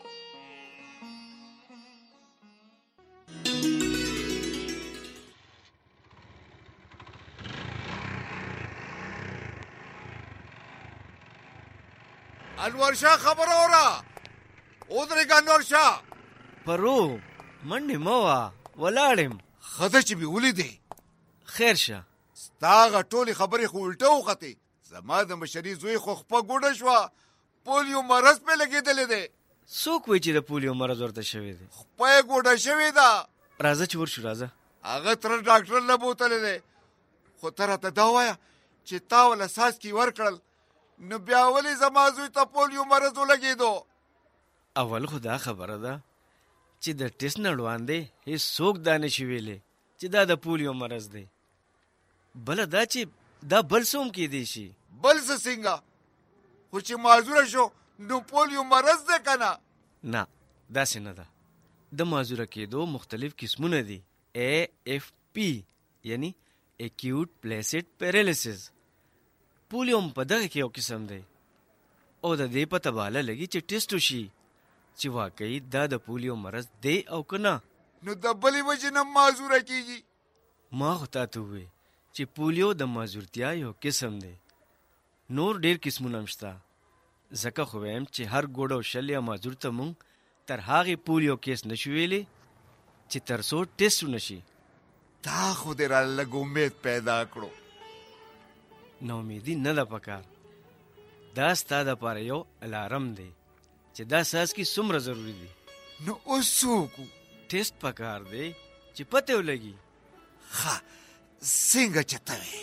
انور شاه خبر اورا ودرېږه انور شاه. پرو منډې مه وه ولاړم. ښځه چې مې ولیدې خیر شه. ستا هغه ټولې خبرې خو الټه وختې. زما د مشري زوی خو خپه ګوډه شوه، پولیو مرض پې لګېدلی دی. څوک وایي چې د پولیو مرض ورته شوی دی؟ خپه یې ګوډه شوې ده. راځه چې ورشو راځه. هغه تره ډاکټر نه بوتلی دی، خو ته راته دا وایه چې تا وله څاڅکي ورکړل نو بیا ولې زما زوی ته پولیو مرض ولګېدو؟ اول خو دا خبره ده چې د ټیسټ نه وړاندې هېڅوک دا نشي ویلی چې دا د پولیو مرض دی. بله دا چې دا بل څه هم کېدی شي. بل څه څنګه؟ خو چې معذوره شو نو پولیو مرض دی که نه؟ نه داسې نه ده. د معذوره کېدو مختلف قسمونه دي. اے ایف پی یعنی اکیوټ پلیسیډ پیرالیسس. پولیو هم په دغه کې یو قسم دی او د دې پته باله لګي چې ټیسټ وشي چې واقعي دا د پولیو مرض دی او که نه. نو د بلې وجې نه معذوره کېږي؟ ما خو تا ته ووایې چې پولیو د معذورتیا یو قسم دی، نور ډېر قسمونه هم شته. ځکه خو وایم چې هر ګوډ او شل یا معذور ته مونږ تر هغې پولیو کیس نشو ویلی چې تر څو ټیسټ ونه شي. تا خو دې را لږ امید پیدا کړو. ناامیدي نه ده پکار. دا ستا دپاره یو الارم دی چې دا څاڅکي څومره ضروري دي. نو اوس څه وکړو؟ ټیسټ پکار دی چې پته ولګي. ښه څنګه چې ته وې.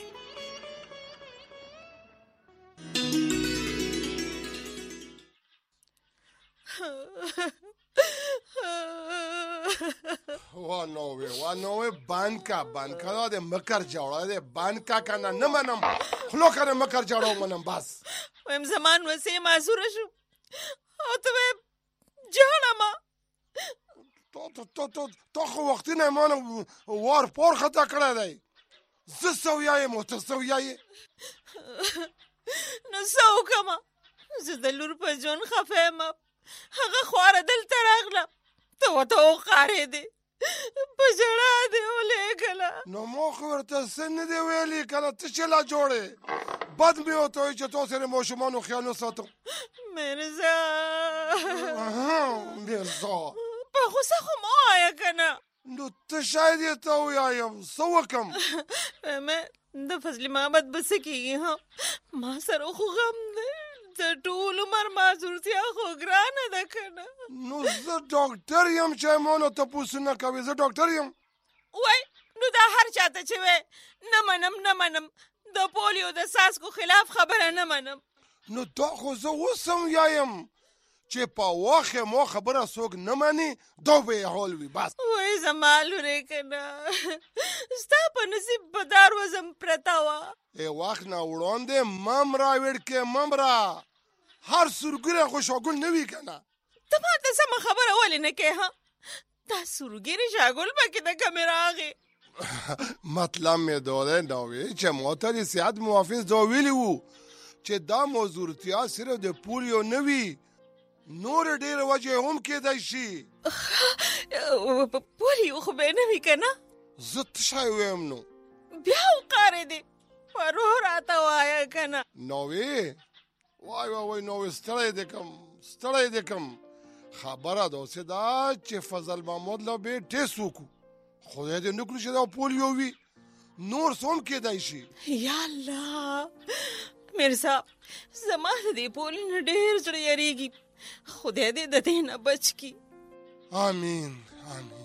وانوې وانوې بند کا بند کا دا د مکر جوړه دی. بند کا کنه نه منم، خلو کنه مکر جوړو منم. بس ویم زمان وسې معذوره شو او ته وې جهنمه. تا خو وختونه مانه وار پور خطا کړی دی. زه سویا یم او ته سویا یې. نو څه وکړمه؟ زه د لور په ژوند خفه یم. هغه خواره دلته راغله، ته ورته وقارېدې، په ژړا دې ولېږله. نو ما خو ورته څه نه دی ویلي کنه. ته چلا جوړې بد مې ورته وایي چې تا سره ماشومانو خیال وساتم. مرزا مرزا په غوسه خو مه وایه که نه. نو ته شاید یې ته ووایم څه وکړم؟ د فضل محمد به څه کېږي؟ ها ما سره خو غم دی، د ټول عمر معذورتیا خو ګرانه ده که نه. نو زه ډاکټر یم چې مانه تپوس نه کوې. زه ډاکټر یم. وای نو دا هر چاته چې وی نه منم نه منم د پولیو د څاڅکو خلاف خبره نه منم. نو دا خو زه اوس هم یایم چې په واخې مو خبره څوک نه مني دا به یې حال وي. بس وای زما لورې که نه ستا په نصیب به دا روزم پرته وه. ای وخت نه وړاندې مم را ویړ کې مم را هر سورګوری خو شاګل نه وي که نه. ته ماته سمه خبره ولې نه کوې ها؟ دا سورګیرې شاګل پکې د کمې راغې. مطلب مې دا دی نوې چې ما ته د صحت محافظ دا ویلي وو چې دا موضوعتیا صرف د پولیو نه وي، نور ډېرې وجې هم کېدای شي. پولیو خو به نه وي که نه؟ زه څه شی ویم نو؟ بیا وقارې دی پرو راته وایه که نه؟ نوې وای وای وای نوې ستړی دې کم ستړی دې کم. خبره داسې ده چې فضل محمود له به ټیسټ وکړو، خدای دې نه کړي چې دا پولیو وي، نور څه هم کېدای شي. یا الله میر صاحب زما د دې پولیو نه ډېر زړه یریږي، خدای دې د دې نه بچ کړي. آمین آمین.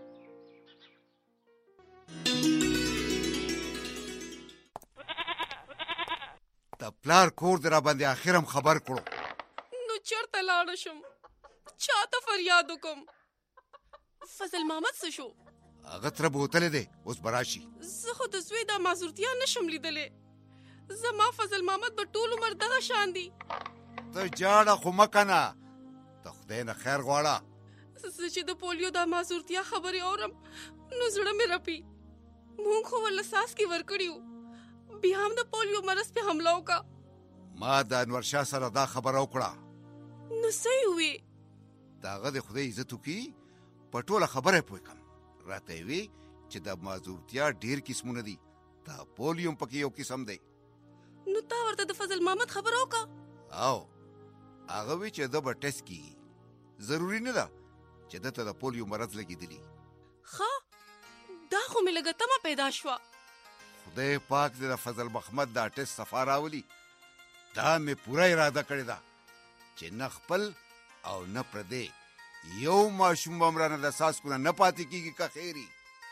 د پلار کور دې را باندې اخرم خبر کړو. نو چېرته لاړه شم؟ چاته فریاد وکم؟ فضل محمد څه شو؟ هغه تره بوتلی دی، اوس به راشي. زه خو د زوی دا معذورتیا نشم لیدلی. زما فضل محمد به ټول عمر دغه شان دي. ته جاړه خو مه کنه، د خدای نه خیر غواړه. زه چې د پولیو دا معذورتیا خبرې اورم نو زړه مې رپي. مونږ خو ورله څاڅکي ورکړي وو، بیا هم د پولیو مرض پې حمله وکړه. ما د انورشاه سره دا خبره وکړه. نو څه یې ووې؟ د هغه د خدای عزت وکړي په ټوله خبره پوه کړم. راته یې وی چې د معذورتیا ډېر قسمونه دي، دا پولیو هم پکې یو قسم دی. نو تا ورته د فضل محمد خبره وکړه؟ او هغه وی چې ده به ټیسټ کېږي، ضروري نه ده چې ده ته د پولیو مرض لګېدلي. ښه دا خو مې لږه تمه پیدا شوه. خدای پاک دې د فضل محمد دا ټیسټ صفا راولي. دا مې پوره اراده کړې ده چې نه خپل او نه پردی یو ماشوم به مرانه د څاڅکو نه نه پاتې کېږي که خیري.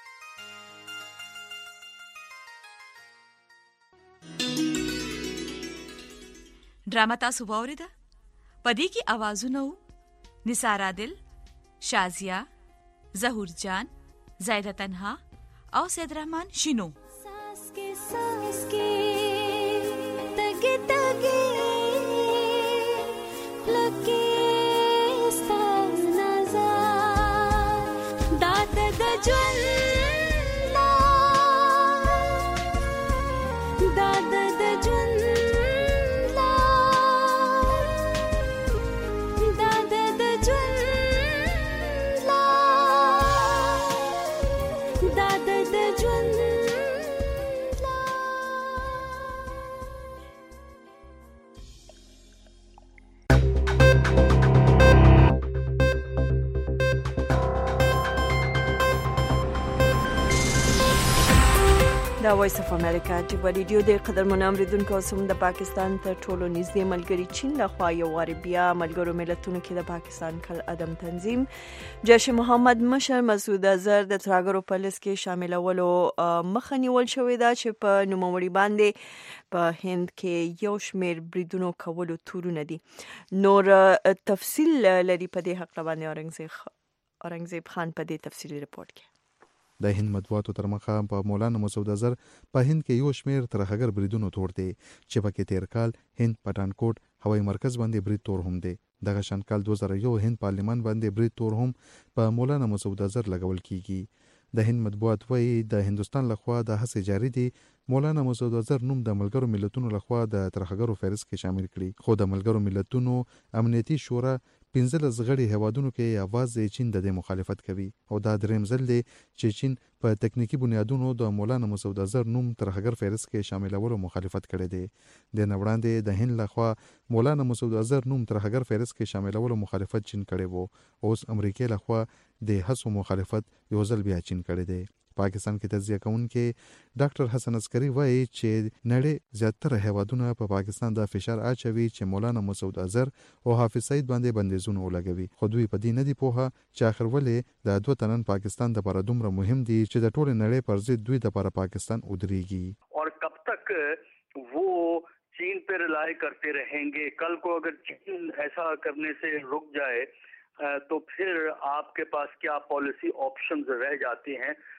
ډرامه تاسو واورېده؟ په دې کې اوازونه وو نثار عادل، شازیه، ظهور جان، زایده تنها او سید رحمان شینو. सांस के सांस के तगे तगे लगे नजर दात दजल दाद दजल दाद दजल दाद दजल دا وایس اف امریکا چې په ریډیو د قدرمن اوریدونکو سم د پاکستان تر ټولو نږدې ملګری چین لخوا یو وار بیا ملګرو ملتونو کې د پاکستان کل عدم تنظیم جیش محمد مشر مسعود اظهر د ترهګرو په لیست کې شاملولو مخه نیول شوې ده چې په نوموړي باندې په هند کې یو شمېر بریدونو کولو تورونه دي. نور تفصیل لري په دې حق باندې اورنګزیب اورنګزیب خان په دې تفصیلي رپورت کې. د هند مطبوعاتو تر مخه په مولانا مسعود اظهر په هند کې یو شمېر ترهګر بریدونو تور دی چې پکې تیر کال هند پټانکوټ هوایي مرکز باندې برید تور هم دی. دغه شان کال دوه زره یو هند پارلمان باندې برید تور هم په مولانا مسعود اظهر لګول کیږي. د هند مطبوعات وایي د هندستان لخوا د هڅې جاری دي مولانا مسعود اظهر نوم د ملګرو ملتونو لخوا د ترهګرو فهرست کې شامل کړي، خو د ملګرو ملتونو امنیتي شورا پنځلس غړي هیوادونو کې اواز چین د مخالفت کوي او دا دریم ځل دی چې چین په تکنیکی بنیادونو د مولانا مسعود اظهر نوم ترهګر فهرست کې شاملولو مخالفت کړی دی. د نه وړاندې د هند لخوا مولانا مسعود اظهر نوم ترهګر فهرست کې شاملولو مخالفت چین کړی وو، اوس امریکا لخوا د هڅو مخالفت یو ځل بیا چین کړی دی. پاکستان کې تجزیه کوونکي ډاکټر حسن عسکري وایي چې نړۍ زیاتره هیوادونه په پا پاکستان د فشار اچوي چې مولانا مسعود اظهر او حافظ سعید باندې بندیزونه ولګوي، خو دوی په دې نه دی پوهه چې آخر ولې د دوه تنن پاکستان د لپاره دومره مهم دي چې د ټول نړۍ پر ضد دوی د لپاره پاکستان ودرېږي. اور کب تک وہ چین پہ رلائے کرتے رہیں گے؟ کل کو اگر چین ایسا کرنے سے رک جائے تو پھر آپ کے پاس کیا پالیسی آپشنز رہ جاتے ہیں؟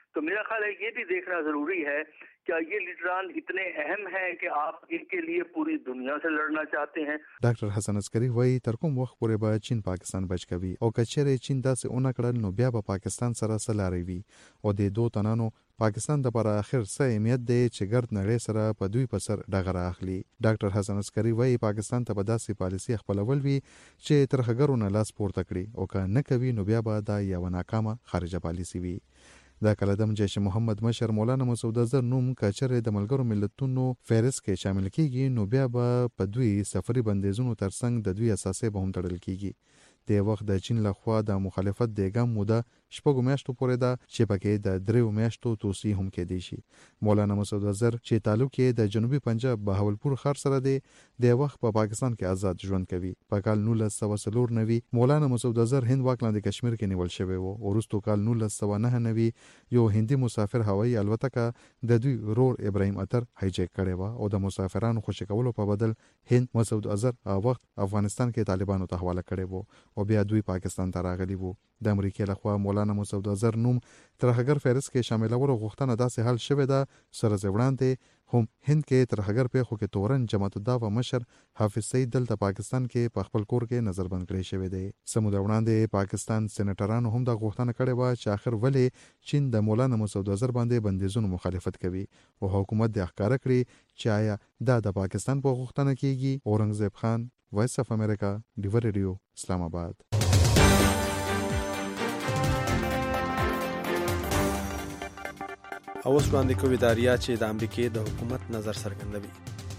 तो मेरा ख्याल है ये भी देखना जरूरी है क्या ये लीडरान इतने अहम हैं कि आप इनके लिए पूरी दुनिया से लड़ना चाहते हैं। ډاکټر حسن عسکري وایي تر کوم وخت پورې به چین پاکستان بچ کوي او که چیرې چین داسې اونه کړل نو بیا به پاکستان سره سلاري وي او د دوه تنانو پاکستان د پر اخر څه اهمیت دی چې ګرد نړۍ سره په دوی په سر ډغره اخلي. ډاکټر حسن عسکري وایي پاکستان ته به داسې پالیسي خپلول وي چې ترهګرو نه لاس پورته کړي او که نه کوي نو بیا به دا یوه ناکامه خارجه پالیسي وي. دا کلدم جیش محمد مشر مولانا مسعود اظهر نوم کچره د ملګرو ملتونو فهرست کې شامل کیږي نو بیا به په دوی سفري بندیزونو ترڅنګ د دوی اساسي به هم تړل کیږي. د وخت د چین لخوا د مخالفت د ګام موده شپږو میاشتو پورې ده چې پکې د دریو میاشتو توصیه هم کېدی شي. مولانا مسعود اظهر چې تعلق یې د جنوبي پنجاب بهاولپور ښار سره دی د وخت په پا پاکستان کې آزاد ژوند کوي. په کال نولس سوه څلور نوي مولانا مسعود اظهر هند واک لاندې کشمیر کې نیول شوی و. وروستو کال نولس سوه نهه نوي یو هندي مسافر هوایي الوتکه د دوی رور ابراهیم اتر هایجیک کړې و او د مسافرانو خوشي کولو په بدل هند مسعود اظهر هغه وخت افغانستان کې طالبانو ته حواله کړی و او بیا دوی پاکستان ته راغلي وو. د امریکای لخوا مولانا مسعود اظهر نوم ترهګر فهرست کې شاملولو غوښتنه داسې حل شوې ده سره وړاندې هم هند کې ترهګر پیښو کې تورن جماعت الدعوه مشر حافظ سعید دلته پاکستان کې په خپل کور کې نظربند کړی شوی دی. سمو د وړاندې پاکستان سېنیټرانو هم دا غوښتنه کړې و چې آخر ولې چین د مولانا مسعود اظهر باندې بندیزونو مخالفت کوي او حکومت د ښکاره کړي چې آیا دا د پاکستان په غوښتنه کېږي. اورنګزیب خان، وایس اف امریکا، ډیور ریډیو، اسلام آباد. اوس وړاندې کوي داریا چې د امریکای د حکومت نظر څرګندوي.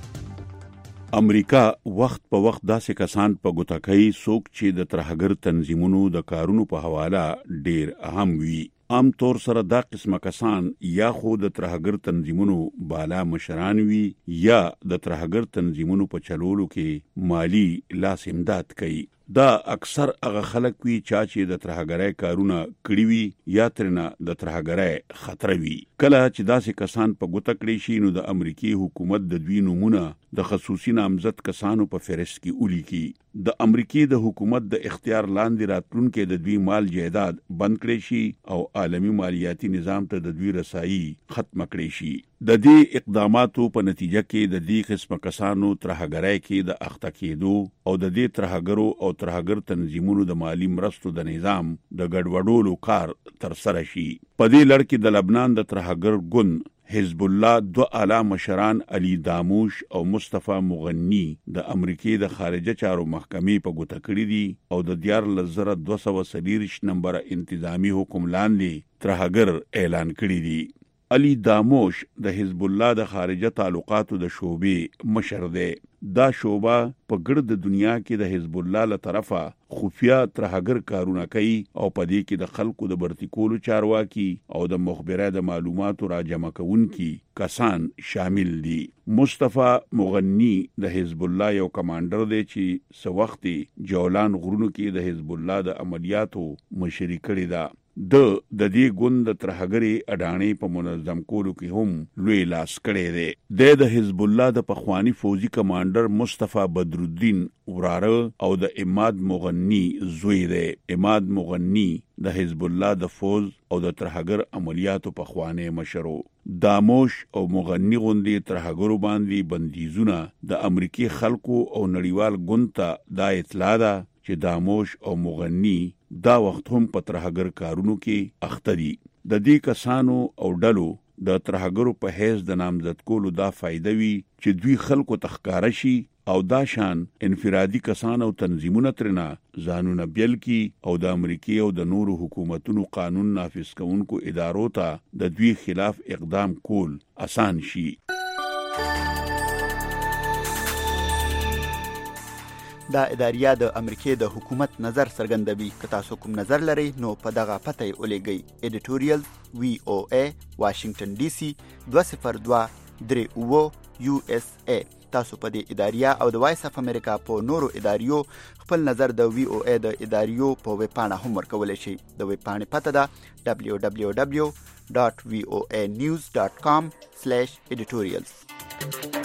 امریکا وخت په وخت داسې کسان په ګوتکۍ څوک چې د ترهګر تنظیمونو د کارونو په حواله ډیر اهم وي. عام طور سره دا قسمه کسان یا خو د ترهګر تنظیمونو بالا مشران وي یا د ترهګر تنظیمونو په چلولو کې مالی لاس امداد کوي. دا اکثر هغه خلک وي چې د ترهګرۍ کارونه کړی وي یا ترنه د ترهګرۍ خطر وي. کله چې داسې کسان په ګوته کړی شي نو د امریکای حکومت د دوی نمونه د خصوصي نامزد کسانو په فهرست کې ولیکي. د امریکای د حکومت د اختیار لاندې راتلونکي د دوی مال جایداد بند کړی شي او عالمی مالیاتي نظام ته د دوی رسایي ختم کړی شي. د دې اقداماتو په نتیجه کې د دې قسمه کسانو ترهګرۍ کې د اخته کېدو او د دې ترهګرو او ترهګر تنظیمونو د مالی مرستو د نظام د ګډوډولو کار تر سره شي. په دې لړ کې د لبنان د ترهګر ګوند حزب الله دو اعلی مشران علي داموش او مصطفی مغنی د امریکای د خارجه چارو محکمې په ګوته کړی دي او د دیارلس زره دوه سوه څلوېښت نمبر انتظامی حکم لاندې ترهګر اعلان کړی دي. علي داموش د حزب الله د خارجه تعلقاتو د شعبې مشر دی. دا شعبه په ګرد دنیا کې د حزب الله له طرفه خفیا ترهګر کارونه کوي او په دې کې د خلکو د برتکولو چارواکي او د مخبره د معلوماتو راجمع کوونکي کسان شامل دي. مصطفی مغنی د حزب الله یو کمانډر دی چې سو وخت جولان غرونو کې د حزب الله د عملیاتو مشري کړی ده. د د دې ګوند ترهګری اډانی په منظم کولو کې هم لوی لاس کړی دی. د حزب الله د پخوانی فوجي کمانډر مصطفی بدرالدین وراره او د اماد مغنی زوی دی. اماد مغنی د حزب الله د فوج او د ترهګر عملیاتو پخوانی مشرو. داموش او مغنی غوندي ترهګرو باندې بندیزونه د امریکای خلکو او نړیوال ګوند ته دا اطلاع ده چې داموش او مغنی دا وخت هم په ترهګر کارونو کې اخته دي. د دې کسانو او ډلو د ترهګرو په حیث د نامزد کولو دا فائدہ وي چې دوی خلکو تخکاره شي او دا شان انفرادي کسان او تنظیمونه ترنه ځانونه بیل کی او د امریکای او د نورو حکومتونو قانون نافذ کوونکو ادارو ته د دوی خلاف اقدام کول آسان شي. دا اداریه د امریکای د حکومت نظر څرګندوي. که تاسو کوم نظر لرئ نو په دغه پته یې ولیږئ. ایډیټوریال وی او ای واشنگټن ډي سي دوه صفر دوه درې اوه یو اس ای. تاسو په دې اداریه او د وایس اف امریکا په نورو اداریو خپل نظر د وی او ای د اداریو په ویب پاڼه هم ورکولی شئ. د ویب پاڼې پته ده دبلیو دبلیو دبلیو ډاټ وی او ای نیوز ډاټ کام سلیش ایډیټوریالز.